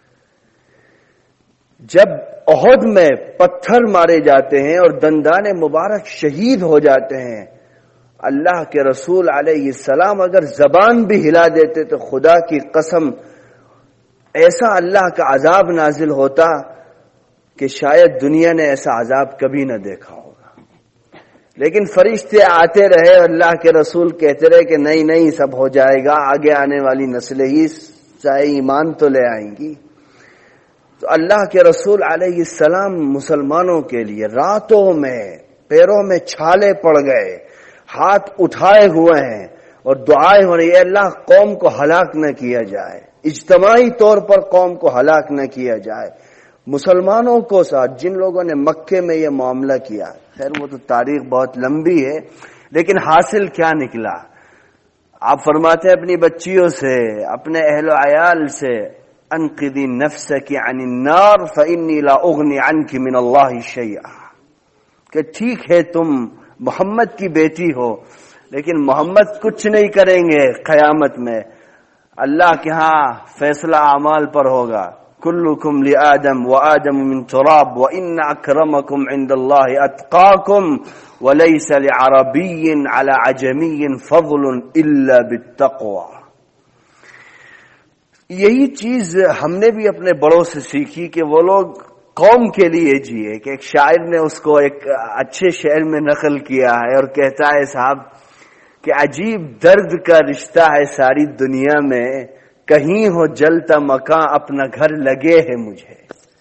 S6: جب احد میں پتھر مارے جاتے ہیں اور دندان مبارک شہید ہو جاتے ہیں، اللہ کے رسول علیہ السلام اگر زبان بھی ہلا دیتے تو خدا کی قسم ایسا اللہ کا عذاب نازل ہوتا کہ شاید دنیا نے ایسا عذاب کبھی نہ دیکھا ہوگا. لیکن فرشتے آتے رہے، اللہ کے رسول کہتے رہے کہ نہیں نہیں سب ہو جائے گا، آگے آنے والی نسلیں ہی چاہے ایمان تو لے آئیں گی. تو اللہ کے رسول علیہ السلام مسلمانوں کے لیے راتوں میں پیروں میں چھالے پڑ گئے، ہاتھ اٹھائے ہوئے ہیں اور دعائیں ہو رہی ہے اللہ قوم کو ہلاک نہ کیا جائے، اجتماعی طور پر قوم کو ہلاک نہ کیا جائے. مسلمانوں کو ساتھ جن لوگوں نے مکے میں یہ معاملہ کیا، خیر وہ تو تاریخ بہت لمبی ہے، لیکن حاصل کیا نکلا؟ آپ فرماتے ہیں اپنی بچیوں سے، اپنے اہل و عیال سے انقذی نفسک عن النار فانی لا اغنی عنک من اللہ شیئا، کہ ٹھیک ہے تم محمد کی بیٹی ہو لیکن محمد کچھ نہیں کریں گے قیامت میں، اللہ کے ہاں فیصلہ اعمال پر ہوگا. کلکم لآدم وآدم من تراب وإن أكرمكم عند الله أتقاكم وليس لعربي على عجمي فضل إلا بالتقوى. یہی چیز ہم نے بھی اپنے بڑوں سے سیکھی کہ وہ لوگ قوم کے لیے جیے. کہ ایک شاعر نے اس کو ایک اچھے شعر میں نقل کیا ہے اور کہتا ہے صاحب کہ عجیب درد کا رشتہ ہے ساری دنیا میں، کہیں ہو جلتا مکان اپنا گھر لگے ہے مجھے.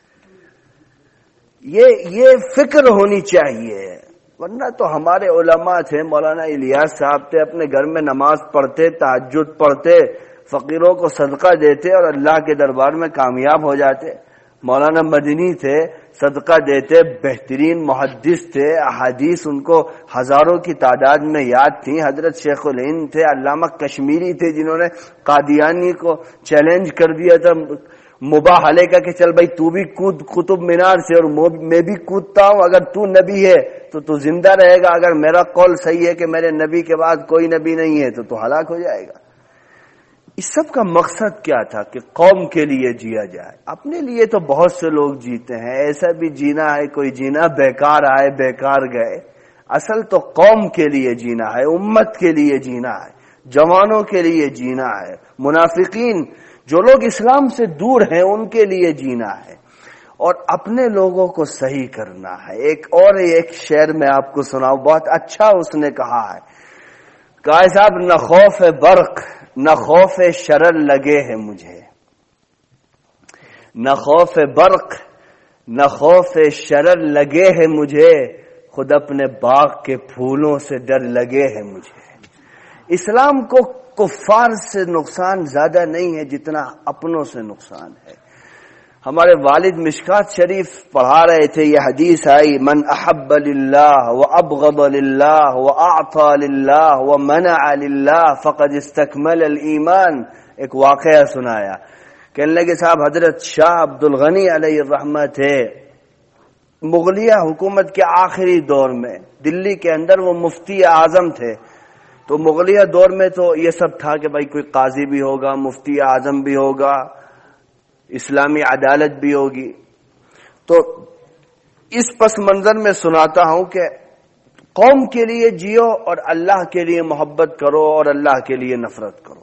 S6: یہ فکر ہونی چاہیے، ورنہ تو ہمارے علماء تھے، مولانا الیاس صاحب تھے، اپنے گھر میں نماز پڑھتے، تہجد پڑھتے، فقیروں کو صدقہ دیتے اور اللہ کے دربار میں کامیاب ہو جاتے. مولانا مدنی تھے، صدقہ دیتے، بہترین محدث تھے، احادیث ان کو ہزاروں کی تعداد میں یاد تھیں. حضرت شیخ الہند تھے، علامہ کشمیری تھے جنہوں نے قادیانی کو چیلنج کر دیا تھا مباہلے کا کہ چل بھائی تو بھی کود قطب مینار سے اور میں بھی کودتا ہوں، اگر تو نبی ہے تو تو زندہ رہے گا، اگر میرا قول صحیح ہے کہ میرے نبی کے بعد کوئی نبی نہیں ہے تو ہلاک ہو جائے گا. اس سب کا مقصد کیا تھا؟ کہ قوم کے لیے جیا جائے. اپنے لیے تو بہت سے لوگ جیتے ہیں، ایسا بھی جینا ہے کوئی جینا بیکار آئے بیکار گئے. اصل تو قوم کے لیے جینا ہے، امت کے لیے جینا ہے، جوانوں کے لیے جینا ہے، منافقین جو لوگ اسلام سے دور ہیں ان کے لیے جینا ہے اور اپنے لوگوں کو صحیح کرنا ہے. ایک شعر میں آپ کو سناؤں، بہت اچھا اس نے کہا ہے. کہا صاحب نہ خوف برق نہ خوف شرر لگے ہے مجھے، نہ خوف برق نہ خوف شرر لگے ہے مجھے، خود اپنے باغ کے پھولوں سے ڈر لگے ہے مجھے. اسلام کو کفار سے نقصان زیادہ نہیں ہے جتنا اپنوں سے نقصان ہے. ہمارے والد مشکات شریف پڑھا رہے تھے، یہ حدیث آئی من احب للہ وابغض للہ واعطى للہ ومنع للہ فقد استکمل الایمان. ایک واقعہ سنایا، کہنے لگے صاحب حضرت شاہ عبد الغنی علیہ الرحمہ تھے، مغلیہ حکومت کے آخری دور میں دلی کے اندر وہ مفتی اعظم تھے. تو مغلیہ دور میں تو یہ سب تھا کہ بھائی کوئی قاضی بھی ہوگا، مفتی اعظم بھی ہوگا، اسلامی عدالت بھی ہوگی. تو اس پس منظر میں سناتا ہوں کہ قوم کے لیے جیو اور اللہ کے لیے محبت کرو اور اللہ کے لیے نفرت کرو.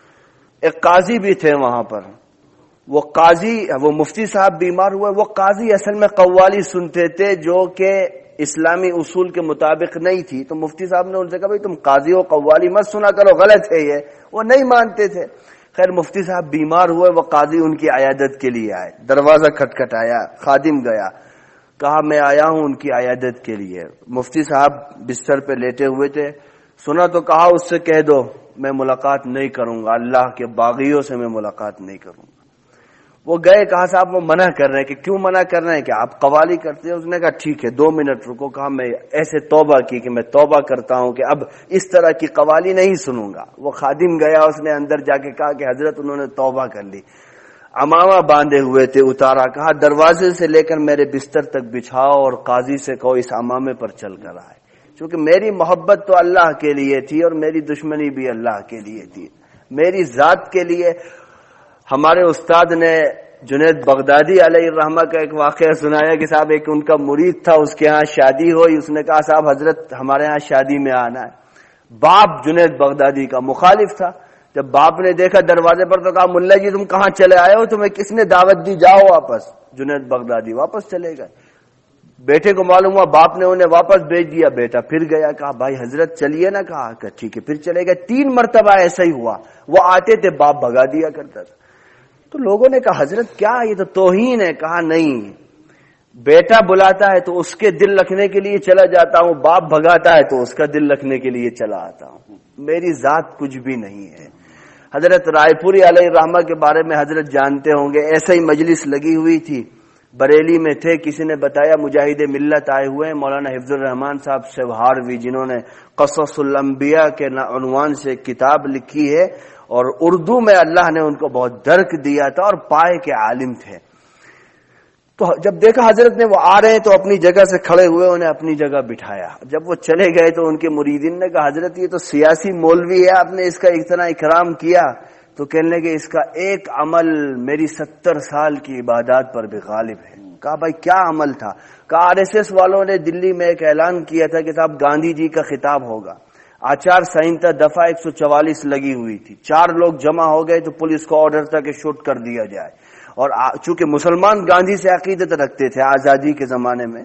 S6: ایک قاضی بھی تھے وہاں پر. وہ قاضی، وہ مفتی صاحب بیمار ہوئے. وہ قاضی اصل میں قوالی سنتے تھے جو کہ اسلامی اصول کے مطابق نہیں تھی. تو مفتی صاحب نے ان سے کہا بھائی تم قاضی ہو، قوالی مت سنا کرو، غلط ہے یہ. وہ نہیں مانتے تھے. خیر مفتی صاحب بیمار ہوئے. وہ قاضی ان کی عیادت کے لیے آئے. دروازہ کھٹکھٹایا، خادم گیا، کہا میں آیا ہوں ان کی عیادت کے لیے. مفتی صاحب بستر پہ لیٹے ہوئے تھے. سنا تو کہا اس سے کہہ دو میں ملاقات نہیں کروں گا، اللہ کے باغیوں سے میں ملاقات نہیں کروں گا. وہ گئے. کہا صاحب وہ منع کر رہے ہیں. کہ کیوں منع کر رہے ہیں؟ کہ آپ قوالی کرتے ہیں. اس نے کہا ٹھیک ہے 2 منٹ رکو. کہا میں ایسے توبہ کی کہ میں توبہ کرتا ہوں کہ اب اس طرح کی قوالی نہیں سنوں گا. وہ خادم گیا، اس نے اندر جا کے کہا کہ حضرت انہوں نے توبہ کر لی. امامہ باندھے ہوئے تھے، اتارا. کہا دروازے سے لے کر میرے بستر تک بچھاؤ اور قاضی سے کہو اس امامے پر چل کر آئے. چونکہ میری محبت تو اللہ کے لیے تھی اور میری دشمنی بھی اللہ کے لیے تھی. میری ذات کے لیے. ہمارے استاد نے جنید بغدادی علیہ الرحمہ کا ایک واقعہ سنایا کہ صاحب ایک ان کا مرید تھا، اس کے ہاں شادی ہوئی. اس نے کہا صاحب حضرت ہمارے ہاں شادی میں آنا ہے. باپ جنید بغدادی کا مخالف تھا. جب باپ نے دیکھا دروازے پر تو کہا ملا جی تم کہاں چلے آئے ہو، تمہیں کس نے دعوت دی، جاؤ واپس. جنید بغدادی واپس چلے گئے. بیٹے کو معلوم ہوا، باپ نے انہیں واپس بھیج دیا. بیٹا پھر گیا. کہا بھائی حضرت چلیے نا. کہا کہ ٹھیک ہے. پھر چلے گئے. 3 مرتبہ ایسا ہی ہوا. وہ آتے تھے، باپ بھگا دیا کرتا تھا. تو لوگوں نے کہا حضرت کیا یہ تو توہین ہے. کہا نہیں، بیٹا بلاتا ہے تو اس کے دل رکھنے کے لیے چلا جاتا ہوں، باپ بھگاتا ہے تو اس کا دل رکھنے کے لیے چلا آتا ہوں. میری ذات کچھ بھی نہیں ہے. حضرت رائے پوری علیہ الرحمہ کے بارے میں حضرت جانتے ہوں گے. ایسا ہی مجلس لگی ہوئی تھی، بریلی میں تھے. کسی نے بتایا مجاہد ملت آئے ہوئے ہیں، مولانا حفظ الرحمان صاحب سوہاروی، جنہوں نے قصص الانبیاء کے عنوان سے کتاب لکھی ہے اور اردو میں اللہ نے ان کو بہت درک دیا تھا اور پائے کے عالم تھے. تو جب دیکھا حضرت نے وہ آ رہے ہیں تو اپنی جگہ سے کھڑے ہوئے، انہیں اپنی جگہ بٹھایا. جب وہ چلے گئے تو ان کے مریدین نے کہا حضرت یہ تو سیاسی مولوی ہے، آپ نے اس کا اتنا اکرام کیا. تو کہنے لگے اس کا ایک عمل میری 70 سال کی عبادات پر بھی غالب ہے. کہا بھائی کیا عمل تھا؟ کہا RSS والوں نے دلی میں ایک اعلان کیا تھا کہ صاحب گاندھی جی کا خطاب ہوگا. آچار سنہتا دفعہ 144 لگی ہوئی تھی. 4 لوگ جمع ہو گئے تو پولیس کو آرڈر تھا کہ شوٹ کر دیا جائے. اور چونکہ مسلمان گاندھی سے عقیدت رکھتے تھے آزادی کے زمانے میں،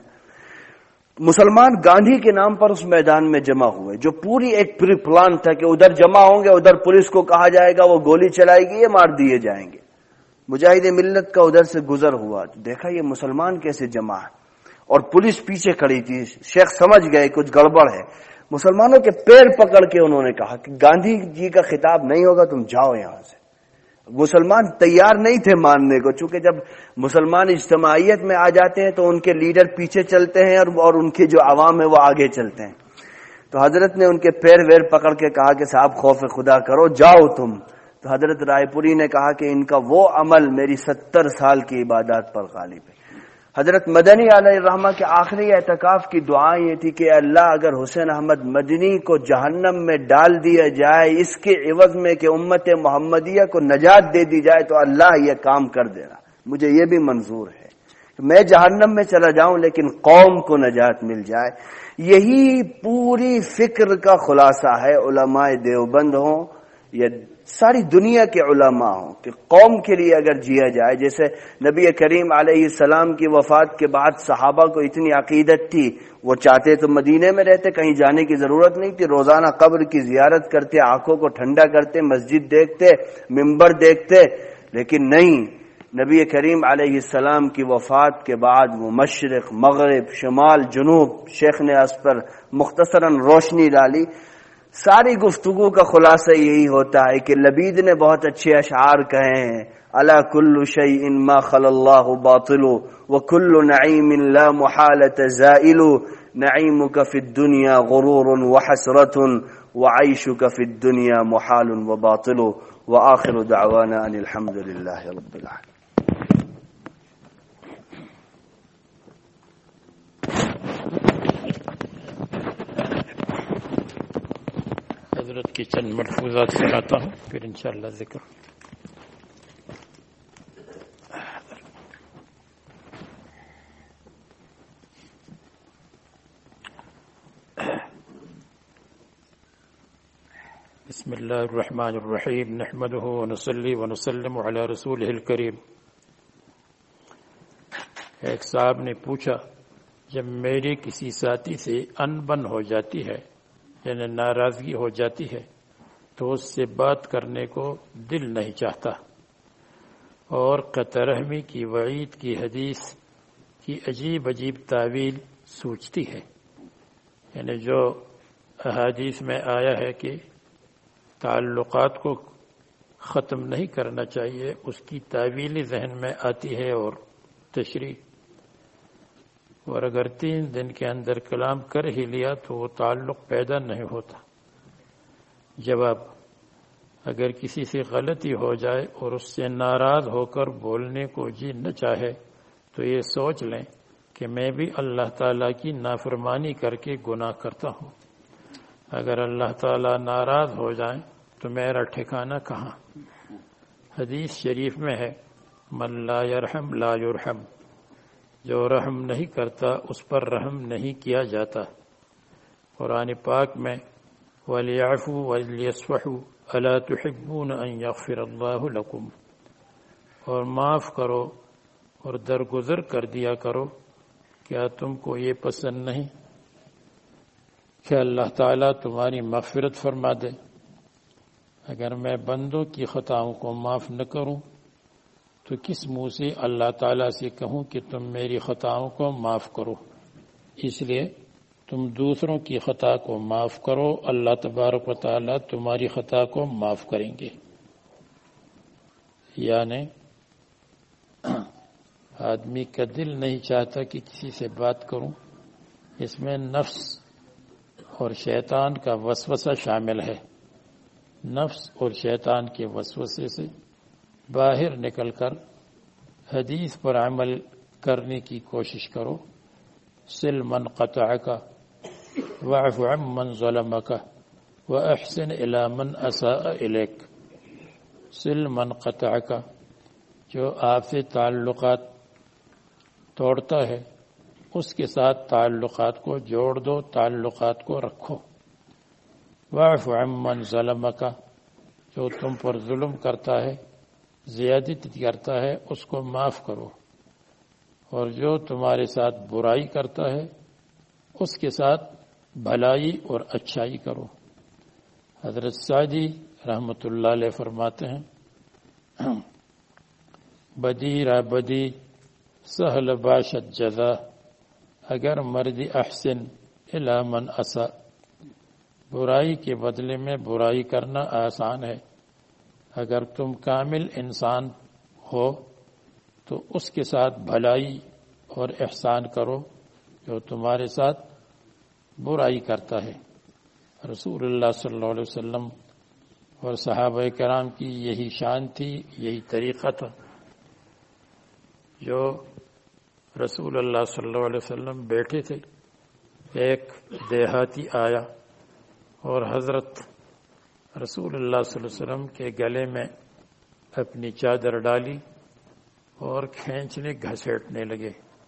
S6: مسلمان گاندھی کے نام پر اس میدان میں جمع ہوئے، جو پوری ایک پری پلان تھا کہ ادھر جمع ہوں گے، ادھر پولیس کو کہا جائے گا وہ گولی چلائے گی، یہ مار دیے جائیں گے. مجاہد ملت کا ادھر سے گزر ہوا تو دیکھا یہ مسلمان کیسے جمع ہے اور پولیس پیچھے کھڑی تھی. شیخ سمجھ گئے کچھ گڑبڑ ہے. مسلمانوں کے پیر پکڑ کے انہوں نے کہا کہ گاندھی جی کا خطاب نہیں ہوگا، تم جاؤ یہاں سے. مسلمان تیار نہیں تھے ماننے کو، چونکہ جب مسلمان اجتماعیت میں آ جاتے ہیں تو ان کے لیڈر پیچھے چلتے ہیں اور ان کے جو عوام ہے وہ آگے چلتے ہیں. تو حضرت نے ان کے پیر ویر پکڑ کے کہا کہ صاحب خوف خدا کرو، جاؤ تم. تو حضرت رائے پوری نے کہا کہ ان کا وہ عمل میری 70 سال کی عبادات پر غالب ہے. حضرت مدنی علیہ الرحمہ کے آخری اعتکاف کی دعا یہ تھی کہ اللہ اگر حسین احمد مدنی کو جہنم میں ڈال دیا جائے اس کے عوض میں کہ امت محمدیہ کو نجات دے دی جائے تو اللہ یہ کام کر دینا. مجھے یہ بھی منظور ہے کہ میں جہنم میں چلا جاؤں لیکن قوم کو نجات مل جائے. یہی پوری فکر کا خلاصہ ہے، علماء دیوبند ہوں یا ساری دنیا کے علماء ہوں، کہ قوم کے لیے اگر جیا جائے. جیسے نبی کریم علیہ السلام کی وفات کے بعد صحابہ کو اتنی عقیدت تھی، وہ چاہتے تو مدینے میں رہتے، کہیں جانے کی ضرورت نہیں تھی، روزانہ قبر کی زیارت کرتے، آنکھوں کو ٹھنڈا کرتے، مسجد دیکھتے، منبر دیکھتے. لیکن نہیں، نبی کریم علیہ السلام کی وفات کے بعد وہ مشرق مغرب شمال جنوب، شیخ نے اس پر مختصراً روشنی ڈالی. ساری گفتگو کا خلاصہ یہی ہوتا ہے کہ لبید نے بہت اچھے اشعار کہے ہیں، الا کل شیء ما خلا اللہ باطل وکل نعیم لا محالة زائل نعیمک فی الدنیا غرور وحسرت وعیشک فی الدنیا محال وباطل. وآخر دعوانا ان الحمد للہ رب العالمین.
S5: حضرت کی چند ملفوظات سناتا ہوں پھر انشاءاللہ ذکر. بسم اللہ الرحمن الرحیم نحمده ونصلی ونسلم علی رسولہ الکریم۔ ایک صاحب نے پوچھا، جب میری کسی ساتھی سے انبن ہو جاتی ہے یعنی ناراضگی ہو جاتی ہے تو اس سے بات کرنے کو دل نہیں چاہتا، اور قطع رحمی کی وعید کی حدیث کی عجیب عجیب تعویل سوچتی ہے، یعنی جو احادیث میں آیا ہے کہ تعلقات کو ختم نہیں کرنا چاہیے، اس کی تعویل ذہن میں آتی ہے اور تشریح، اور اگر 3 دن کے اندر کلام کر ہی لیا تو وہ تعلق پیدا نہیں ہوتا۔ جواب: اگر کسی سے غلطی ہو جائے اور اس سے ناراض ہو کر بولنے کو جی نہ چاہے تو یہ سوچ لیں کہ میں بھی اللہ تعالیٰ کی نافرمانی کر کے گناہ کرتا ہوں۔ اگر اللہ تعالیٰ ناراض ہو جائیں تو میرا ٹھکانہ کہاں؟ حدیث شریف میں ہے، من لا یرحم لا یرحم، جو رحم نہیں کرتا اس پر رحم نہیں کیا جاتا۔ قرآن پاک میں وَلْيَعْفُوا وَلْيَصْفَحُوا أَلَا تُحِبُّونَ أَن يَغْفِرَ اللَّهُ لَكُمْ، اور معاف کرو اور درگزر کر دیا کرو، کیا تم کو یہ پسند نہیں کہ اللہ تعالیٰ تمہاری مغفرت فرما دے؟ اگر میں بندوں کی خطاؤں کو معاف نہ کروں تو کس منہ سے اللہ تعالیٰ سے کہوں کہ تم میری خطاؤں کو معاف کرو؟ اس لیے تم دوسروں کی خطا کو معاف کرو، اللہ تبارک و تعالیٰ تمہاری خطا کو معاف کریں گے۔ یعنی آدمی کا دل نہیں چاہتا کہ کسی سے بات کروں، اس میں نفس اور شیطان کا وسوسہ شامل ہے۔ نفس اور شیطان کے وسوسے سے باہر نکل کر حدیث پر عمل کرنے کی کوشش کرو۔ صل من قطعک واعف عن من ظلمک واحسن الی من اساء الیک۔ صل من قطعک، جو آپ سے تعلقات توڑتا ہے اس کے ساتھ تعلقات کو جوڑ دو، تعلقات کو رکھو۔ واعف عن من ظلمک، جو تم پر ظلم کرتا ہے، زیادتی کرتا ہے، اس کو معاف کرو، اور جو تمہارے ساتھ برائی کرتا ہے اس کے ساتھ بھلائی اور اچھائی کرو۔ حضرت سعدی رحمت اللہ علیہ فرماتے ہیں، بدی را بدی سہل باشد جزا، اگر مردی احسن الی من اسا، برائی کے بدلے میں برائی کرنا آسان ہے، اگر تم کامل انسان ہو تو اس کے ساتھ بھلائی اور احسان کرو جو تمہارے ساتھ برائی کرتا ہے۔ رسول اللہ صلی اللہ علیہ وسلم اور صحابہ کرام کی یہی شان تھی، یہی طریقہ تھا۔ جو رسول اللہ صلی اللہ علیہ وسلم بیٹھے تھے، ایک دیہاتی آیا اور حضرت رسول اللہ صلی اللہ علیہ وسلم کے گلے میں اپنی چادر ڈالی اور کھینچنے گھسیٹنے لگے۔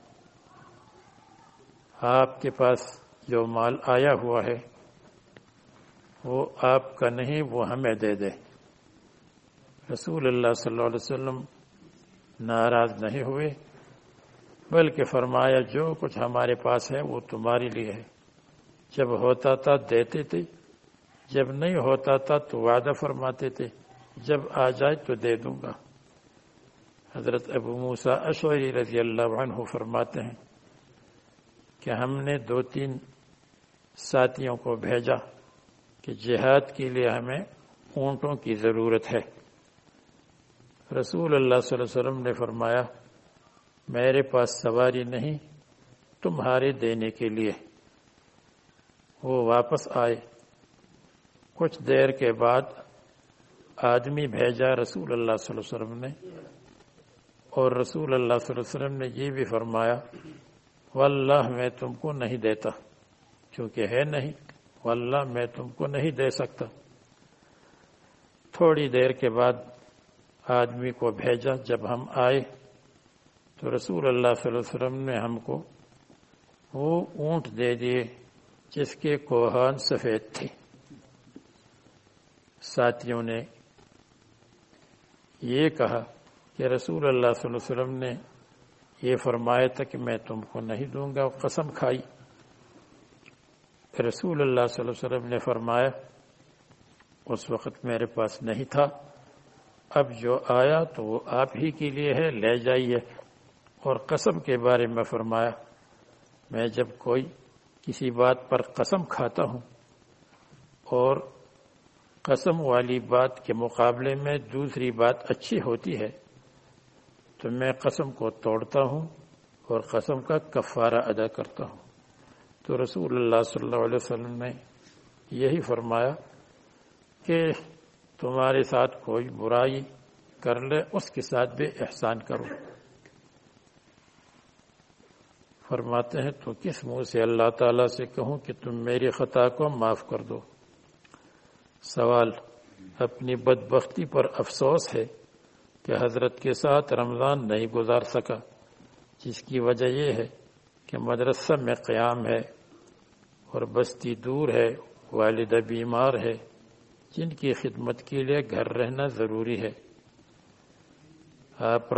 S5: آپ کے پاس جو مال آیا ہوا ہے وہ آپ کا نہیں، وہ ہمیں دے دے۔ رسول اللہ صلی اللہ علیہ وسلم ناراض نہیں ہوئے، بلکہ فرمایا جو کچھ ہمارے پاس ہے وہ تمہارے لیے ہے۔ جب ہوتا تھا دیتے تھے، جب نہیں ہوتا تھا تو وعدہ فرماتے تھے جب آ جائے تو دے دوں گا۔ حضرت ابو موسیٰ اشعری رضی اللہ عنہ فرماتے ہیں کہ ہم نے 2-3 ساتھیوں کو بھیجا کہ جہاد کے لیے ہمیں اونٹوں کی ضرورت ہے۔ رسول اللہ صلی اللہ علیہ وسلم نے فرمایا میرے پاس سواری نہیں تمہارے دینے کے لیے۔ وہ واپس آئے، کچھ دیر کے بعد آدمی بھیجا رسول اللہ صلی اللہ علیہ وسلم نے، اور رسول اللہ صلی اللہ علیہ وسلم نے یہ بھی فرمایا واللہ میں تم کو نہیں دیتا، کیونکہ ہے نہیں، واللہ میں تم کو نہیں دے سکتا۔ تھوڑی دیر کے بعد آدمی کو بھیجا، جب ہم آئے تو رسول اللہ صلی اللہ علیہ وسلم نے ہم کو وہ اونٹ دے دیے جس کے کوہان سفید تھے۔ ساتھیوں نے یہ کہا کہ رسول اللہ صلی اللہ علیہ وسلم نے یہ فرمایا تھا کہ میں تم کو نہیں دوں گا، قسم کھائی۔ رسول اللہ صلی اللہ علیہ وسلم نے فرمایا اس وقت میرے پاس نہیں تھا، اب جو آیا تو وہ آپ ہی کے لیے ہے، لے جائیے۔ اور قسم کے بارے میں فرمایا میں جب کوئی کسی بات پر قسم کھاتا ہوں اور قسم والی بات کے مقابلے میں دوسری بات اچھی ہوتی ہے تو میں قسم کو توڑتا ہوں اور قسم کا کفارہ ادا کرتا ہوں۔ تو رسول اللہ صلی اللہ علیہ وسلم نے یہی فرمایا کہ تمہارے ساتھ کوئی برائی کر لے اس کے ساتھ بھی احسان کرو۔ فرماتے ہیں تو کس منہ سے اللہ تعالیٰ سے کہوں کہ تم میری خطا کو معاف کر دو۔ سوال، اپنی بدبختی پر افسوس ہے کہ حضرت کے ساتھ رمضان نہیں گزار سکا، جس کی وجہ یہ ہے کہ مدرسہ میں قیام ہے اور بستی دور ہے، والدہ بیمار ہے جن کی خدمت کے لیے گھر رہنا ضروری ہے۔ آپ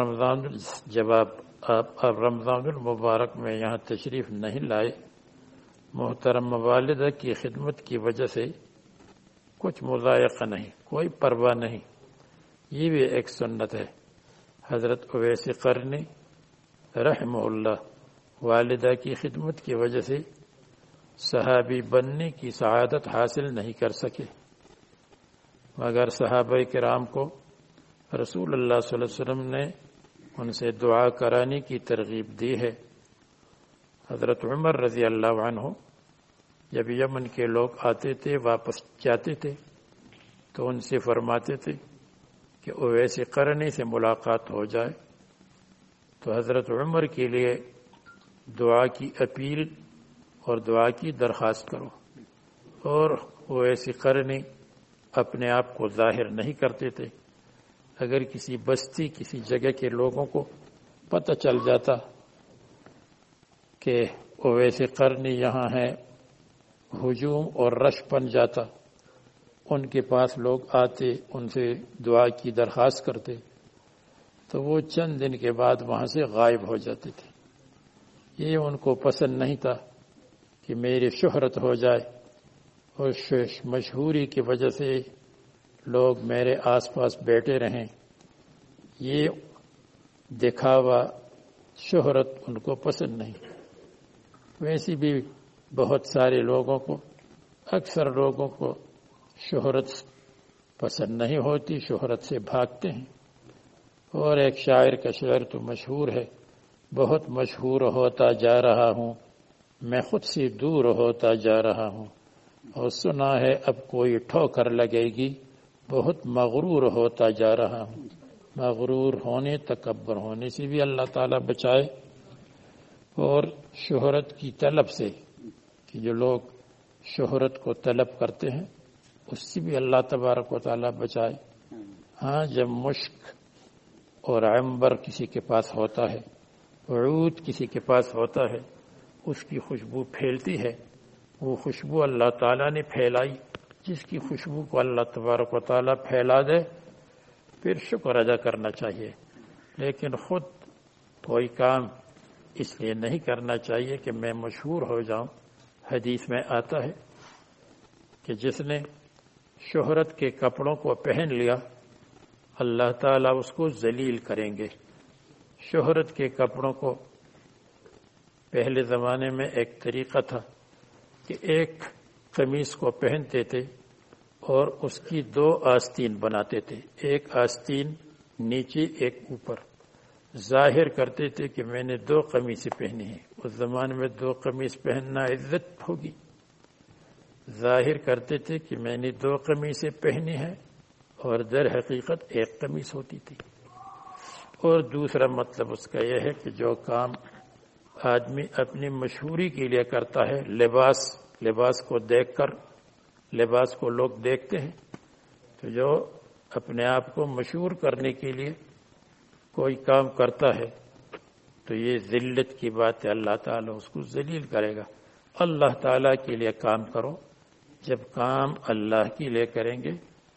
S5: رمضان المبارک میں یہاں تشریف نہیں لائے، محترم والدہ کی خدمت کی وجہ سے کچھ مضائقہ نہیں، کوئی پرواہ نہیں، یہ بھی ایک سنت ہے۔ حضرت اویس قرنی رحمہ اللہ والدہ کی خدمت کی وجہ سے صحابی بننے کی سعادت حاصل نہیں کر سکے، مگر صحابہ کرام کو رسول اللہ صلی اللہ علیہ وسلم نے ان سے دعا کرانے کی ترغیب دی ہے۔ حضرت عمر رضی اللہ عنہ جب یمن کے لوگ آتے تھے، واپس جاتے تھے تو ان سے فرماتے تھے کہ اویس قرنی سے ملاقات ہو جائے، تو حضرت عمر کے لیے دعا کی اپیل اور دعا کی درخواست کرو۔ اور اویس قرنی اپنے آپ کو ظاہر نہیں کرتے تھے، اگر کسی بستی کسی جگہ کے لوگوں کو پتہ چل جاتا کہ اویس قرنی یہاں ہے، ہجوم اور رش بن جاتا، ان کے پاس لوگ آتے، ان سے دعا کی درخواست کرتے، تو وہ چند دن کے بعد وہاں سے غائب ہو جاتے تھے۔ یہ ان کو پسند نہیں تھا کہ میری شہرت ہو جائے اور مشہوری کی وجہ سے لوگ میرے آس پاس بیٹھے رہیں، یہ دکھاوا شہرت ان کو پسند نہیں۔ ویسے بھی بہت سارے لوگوں کو، اکثر لوگوں کو شہرت پسند نہیں ہوتی، شہرت سے بھاگتے ہیں۔ اور ایک شاعر کا شعر تو مشہور ہے، بہت مشہور ہوتا جا رہا ہوں میں خود سے دور ہوتا جا رہا ہوں، اور سنا ہے اب کوئی ٹھوکر لگے گی، بہت مغرور ہوتا جا رہا ہوں۔ مغرور ہونے، تکبر ہونے سے بھی اللہ تعالیٰ بچائے، اور شہرت کی طلب سے کہ جو لوگ شہرت کو طلب کرتے ہیں اس سے بھی اللہ تبارک و تعالیٰ بچائے۔ ہاں، جب مشک اور عنبر کسی کے پاس ہوتا ہے، عود کسی کے پاس ہوتا ہے، اس کی خوشبو پھیلتی ہے، وہ خوشبو اللہ تعالیٰ نے پھیلائی، جس کی خوشبو کو اللہ تبارک و تعالیٰ پھیلا دے پھر شکر ادا کرنا چاہیے۔ لیکن خود کوئی کام اس لیے نہیں کرنا چاہیے کہ میں مشہور ہو جاؤں۔ حدیث میں آتا ہے کہ جس نے شہرت کے کپڑوں کو پہن لیا اللہ تعالیٰ اس کو ذلیل کریں گے۔ شہرت کے کپڑوں کو پہلے زمانے میں ایک طریقہ تھا کہ ایک قمیص کو پہنتے تھے اور اس کی 2 آستین بناتے تھے، ایک آستین نیچے ایک اوپر، ظاہر کرتے تھے کہ میں نے 2 قمیصیں پہنی ہیں۔ اس زمانے میں 2 قمیص پہننا عزت ہوگی، ظاہر کرتے تھے کہ میں نے 2 قمیصیں پہنی ہیں، اور در حقیقت ایک قمیص ہوتی تھی۔ اور دوسرا مطلب اس کا یہ ہے کہ جو کام آدمی اپنی مشہوری کے لیے کرتا ہے، لباس کو دیکھ کر، لباس کو لوگ دیکھتے ہیں، تو جو اپنے آپ کو مشہور کرنے کے لیے کوئی کام کرتا ہے تو یہ ذلت کی بات ہے، اللہ تعالیٰ اس کو ذلیل کرے گا۔ اللہ تعالیٰ کے لیے کام کرو، جب کام اللہ کے لیے کریں گے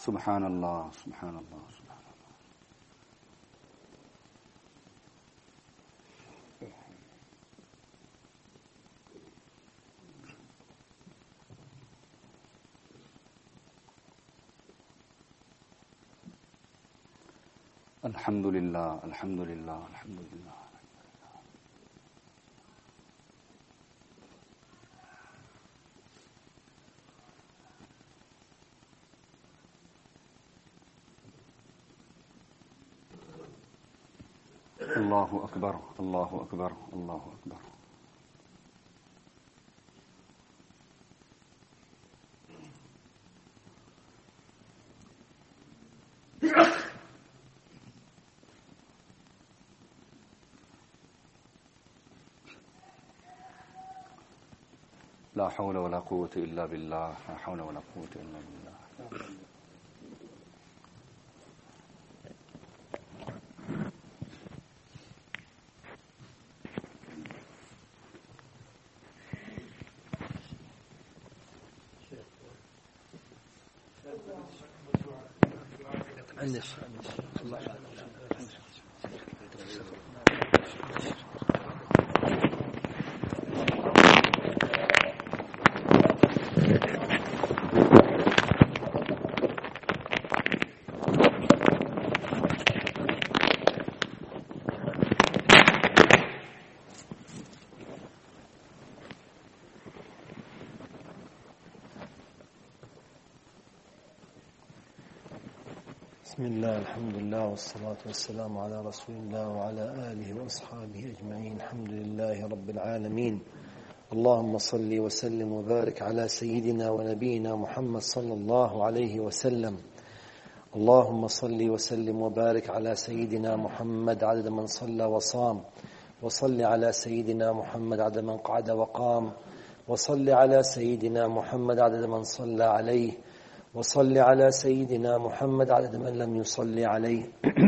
S7: سبحان الله سبحان الله سبحان الله. الحمد لله الحمد لله الحمد لله. الله أكبر الله أكبر الله أكبر. لا حول ولا قوة إلا بالله لا حول ولا قوة إلا بالله.
S4: بسم الله الحمد لله والصلاة والسلام على رسول الله وعلى آله وأصحابه أجمعين. الحمد لله رب العالمين. اللهم صل وسلم وبارك على سيدنا ونبينا محمد صلى الله عليه وسلم. اللهم صل وسلم وبارك على سيدنا محمد عدد من صلى وصام، وصل على سيدنا محمد عدد من قعد وقام، وصل على سيدنا محمد عدد من صلى عليه، وصل على سيدنا محمد عدد من لم يصل عليه.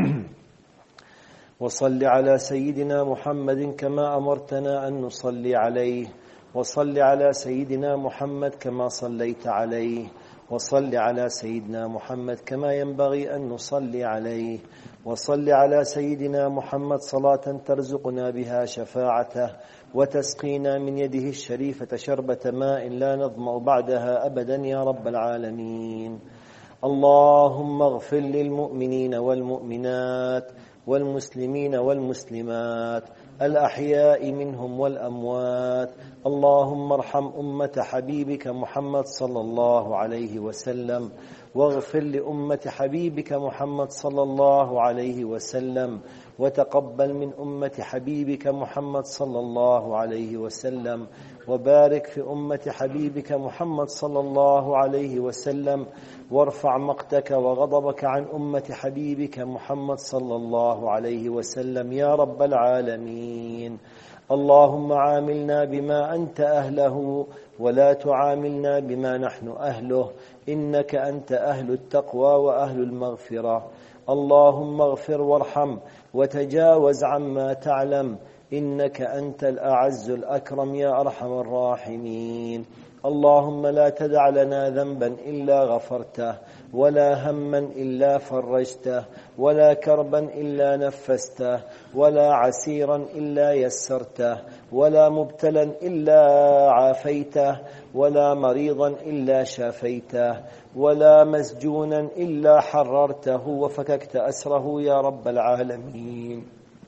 S4: وصل على سيدنا محمد كما أمرتنا أن نصلي عليه، وصل على سيدنا محمد كما صليت عليه، وصل على سيدنا محمد كما ينبغي أن نصلي عليه، وصل على سيدنا محمد صلاة ترزقنا بها شفاعته وتسقينا من يده الشريفة شربة ماء لا نظمأ بعدها أبدا يا رب العالمين. اللهم اغفر للمؤمنين والمؤمنات والمسلمين والمسلمات الأحياء منهم والأموات. اللهم ارحم أمة حبيبك محمد صلى الله عليه وسلم، واغفر لأمة حبيبك محمد صلى الله عليه وسلم، وتقبل من أمة حبيبك محمد صلى الله عليه وسلم، وبارك في أمة حبيبك محمد صلى الله عليه وسلم، وارفع مقتك وغضبك عن أمة حبيبك محمد صلى الله عليه وسلم يا رب العالمين. اللهم عاملنا بما أنت أهله ولا تعاملنا بما نحن أهله، إنك أنت أهل التقوى وأهل المغفرة. اللهم اغفر وارحم وتجاوز عما تعلم، إنك أنت الأعز الأكرم يا أرحم الراحمين. اللهم لا تدع لنا ذنبا إلا غفرته، ولا هما إلا فرجته، ولا كربا إلا نفسته، ولا عسيرا إلا يسرته، ولا مبتلا إلا عافيته، ولا مريضا إلا شافيته، ولا مسجونا إلا حررته وفككت أسره يا رب العالمين.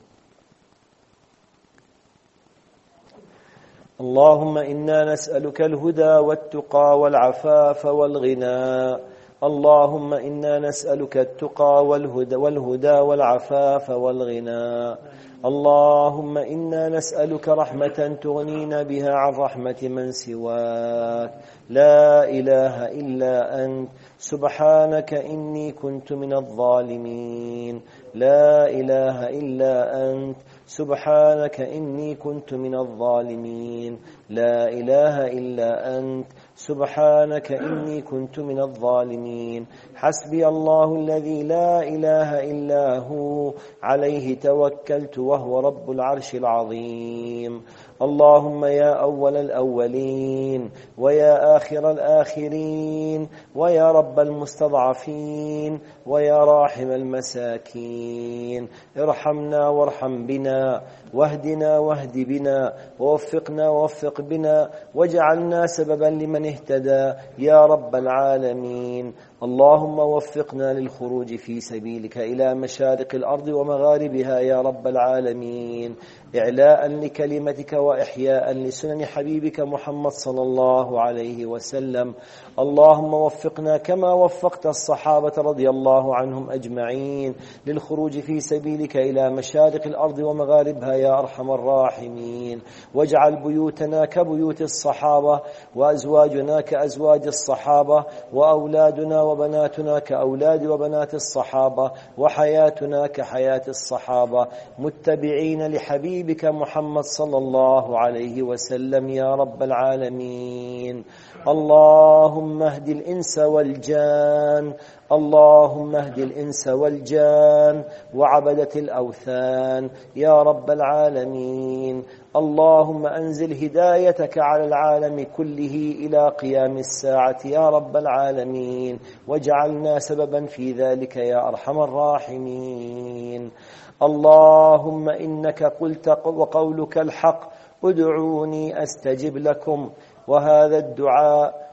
S4: اللهم إنا نسألك الهدى والتقى والعفاف والغنى. اللهم إنا نسألك التقى والهدى والعفاف والغنى. اللهم إنا نسألك رحمة تغنينا بها عن رحمة من سواك. لا إله إلا أنت سبحانك إني كنت من الظالمين. لا إله إلا أنت سبحانك إني كنت من الظالمين. لا إله إلا أنت سبحانك إني كنت من الظالمين. حسبي الله الذي لا إله إلا هو عليه توكلت وهو رب العرش العظيم. اللهم يا أول الأولين ويا آخر الآخرين ويا رب المستضعفين ويا راحم المساكين، ارحمنا وارحم بنا، واهدنا واهد بنا، ووفقنا ووفق بنا، واجعلنا سببا لمن اهتدى يا رب العالمين. اللهم وفقنا للخروج في سبيلك إلى مشارق الأرض ومغاربها يا رب العالمين، إعلاء لكلمتك وإحياء لسنن حبيبك محمد صلى الله عليه وسلم. اللهم وفقنا كما وفقت الصحابة رضي الله عنهم أجمعين للخروج في سبيلك إلى مشارق الأرض ومغاربها يا أرحم الراحمين، واجعل بيوتنا كبيوت الصحابة، وأزواجنا كأزواج الصحابة، وأولادنا وبناتنا كأولاد وبنات الصحابة، وحياتنا كحياة الصحابة، متبعين لحبيبك محمد صلى الله عليه وسلم يا رب العالمين. اللهم اهد الإنس والجان، اللهم اهد الإنس والجان وعبدة الأوثان يا رب العالمين. اللهم أنزل هدايتك على العالم كله إلى قيام الساعة يا رب العالمين، واجعلنا سببا في ذلك يا أرحم الراحمين. اللهم إنك قلت وقولك الحق، ادعوني أستجب لكم، وهذا الدعاء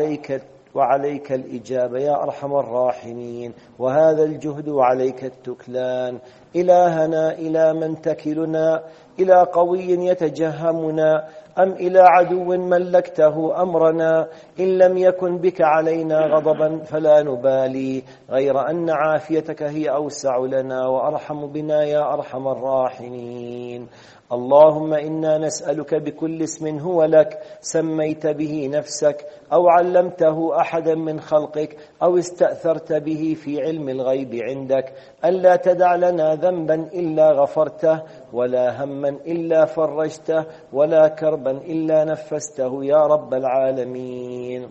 S4: وعليك الإجابة يا أرحم الراحمين، وهذا الجهد وعليك التكلان. إلهنا إلى من تكلنا؟ إلى قوي يتجهمنا أم إلى عدو ملكته أمرنا؟ إن لم يكن بك علينا غضبا فلا نبالي، غير أن عافيتك هي أوسع لنا وأرحم بنا يا أرحم الراحمين. اللهم إنا نسألك بكل اسم هو لك سميت به نفسك أو علمته أحدا من خلقك أو استأثرت به في علم الغيب عندك، ألا تدع لنا ذنبا إلا غفرته، ولا هما إلا فرجته، ولا كربا إلا نفسته يا رب العالمين.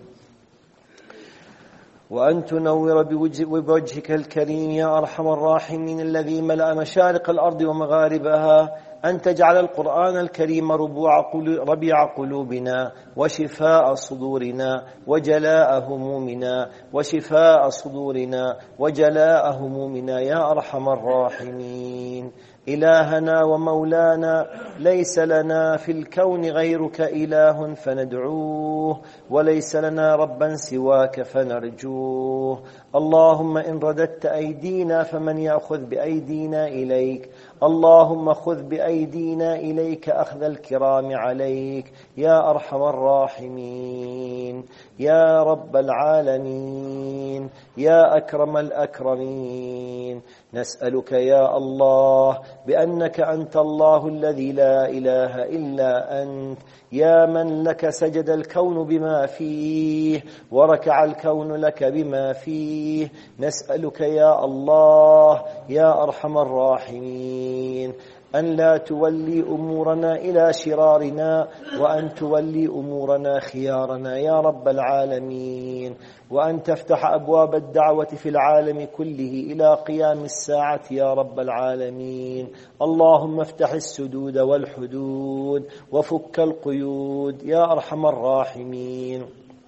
S4: وأن تنور بوجهك الكريم يا أرحم الراحمين الذي ملأ مشارق الأرض ومغاربها، أن تجعل القرآن الكريم ربيع قلوبنا وشفاء صدورنا وجلاء همومنا، وشفاء صدورنا وجلاء همومنا يا أرحم الراحمين. إلهنا ومولانا، ليس لنا في الكون غيرك إله فندعوه، وليس لنا ربا سواك فنرجوه. اللهم إن رددت أيدينا فمن يأخذ بأيدينا إليك؟ اللهم خذ بأيدينا إليك أخذ الكرام عليك يا أرحم الراحمين. يا رب العالمين، يا أكرم الأكرمين، نسألك يا الله بأنك أنت الله الذي لا إله إلا أنت، يا من لك سجد الكون بما فيه وركع الكون لك بما فيه، نسألك يا الله يا أرحم الراحمين أن لا تولي أمورنا إلى شرارنا، وأن تولي أمورنا خيارنا يا رب العالمين، وأن تفتح أبواب الدعوة في العالم كله إلى قيام الساعة يا رب العالمين. اللهم افتح السدود والحدود وفك القيود يا أرحم الراحمين.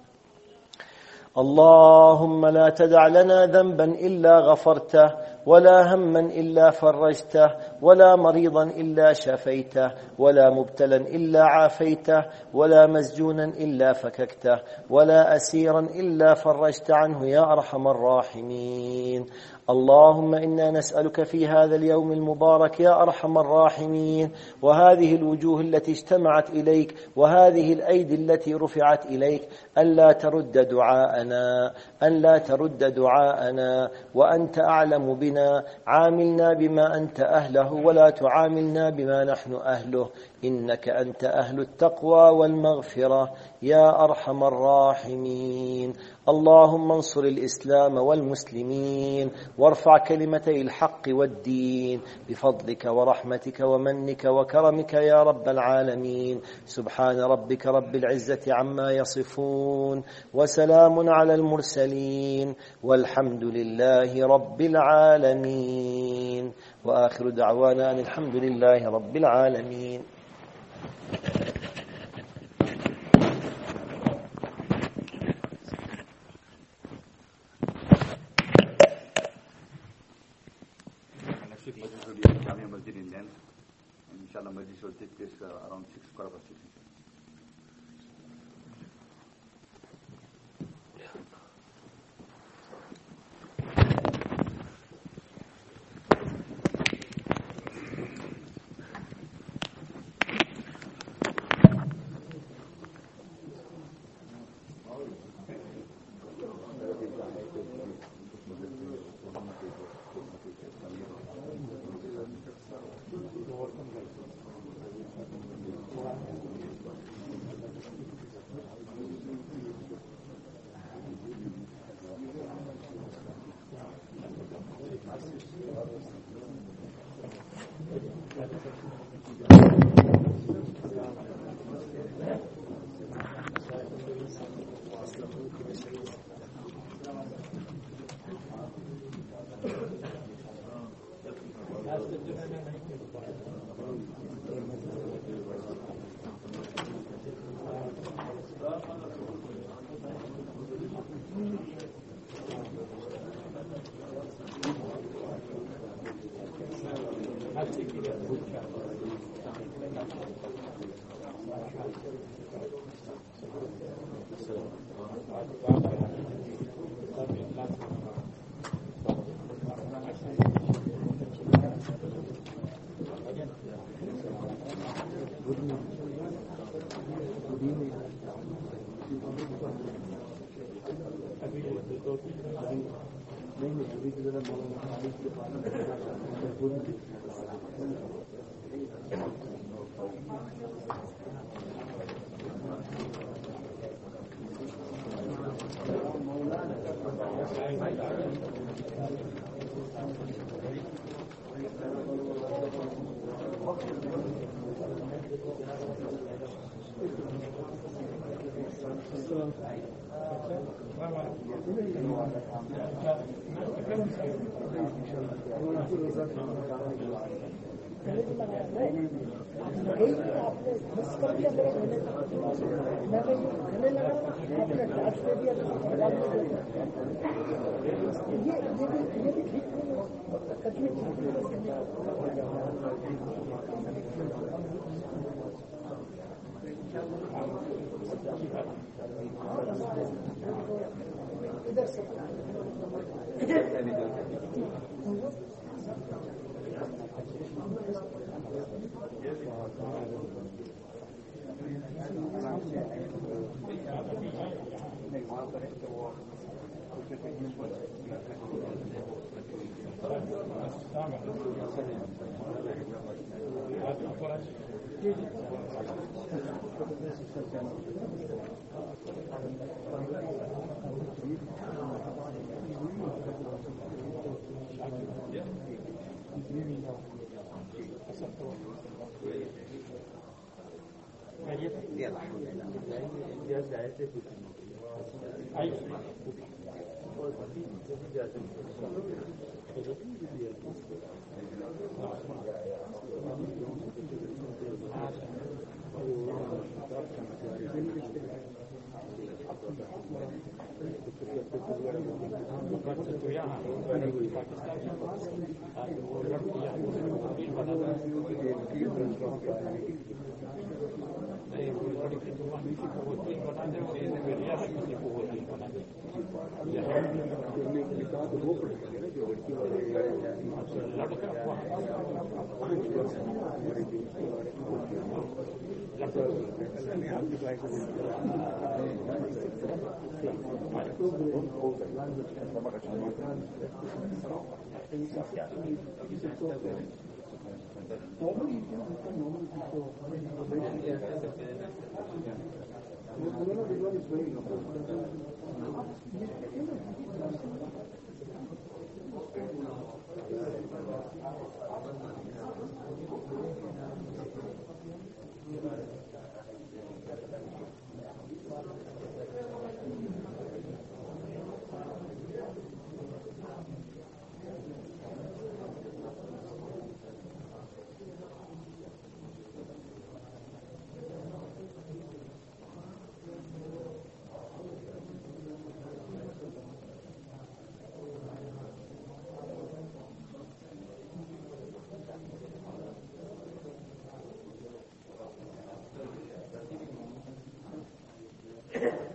S4: اللهم لا تدع لنا ذنبا إلا غفرته، ولا هما إلا فرجته، ولا مريضا إلا شفيته، ولا مبتلا إلا عافيته، ولا مسجونا إلا فككته، ولا أسيرا إلا فرجت عنه يا أرحم الراحمين. اللهم إنا نسألك في هذا اليوم المبارك يا أرحم الراحمين، وهذه الوجوه التي اجتمعت إليك، وهذه الأيدي التي رفعت إليك، ألا ترد دعاءنا، ألا ترد دعاءنا، وأنت أعلم بنا. عاملنا بما أنت أهله، ولا تعاملنا بما نحن أهله، إنك أنت أهل التقوى والمغفرة يا أرحم الراحمين. اللهم انصر الإسلام والمسلمين، وارفع كلمتي الحق والدين بفضلك ورحمتك ومنك وكرمك يا رب العالمين. سبحان ربك رب العزة عما يصفون، وسلام على المرسلين، والحمد لله رب العالمين. وآخر دعوانا أن الحمد لله رب العالمين.
S8: will take place around 6, 6:15.
S6: ہے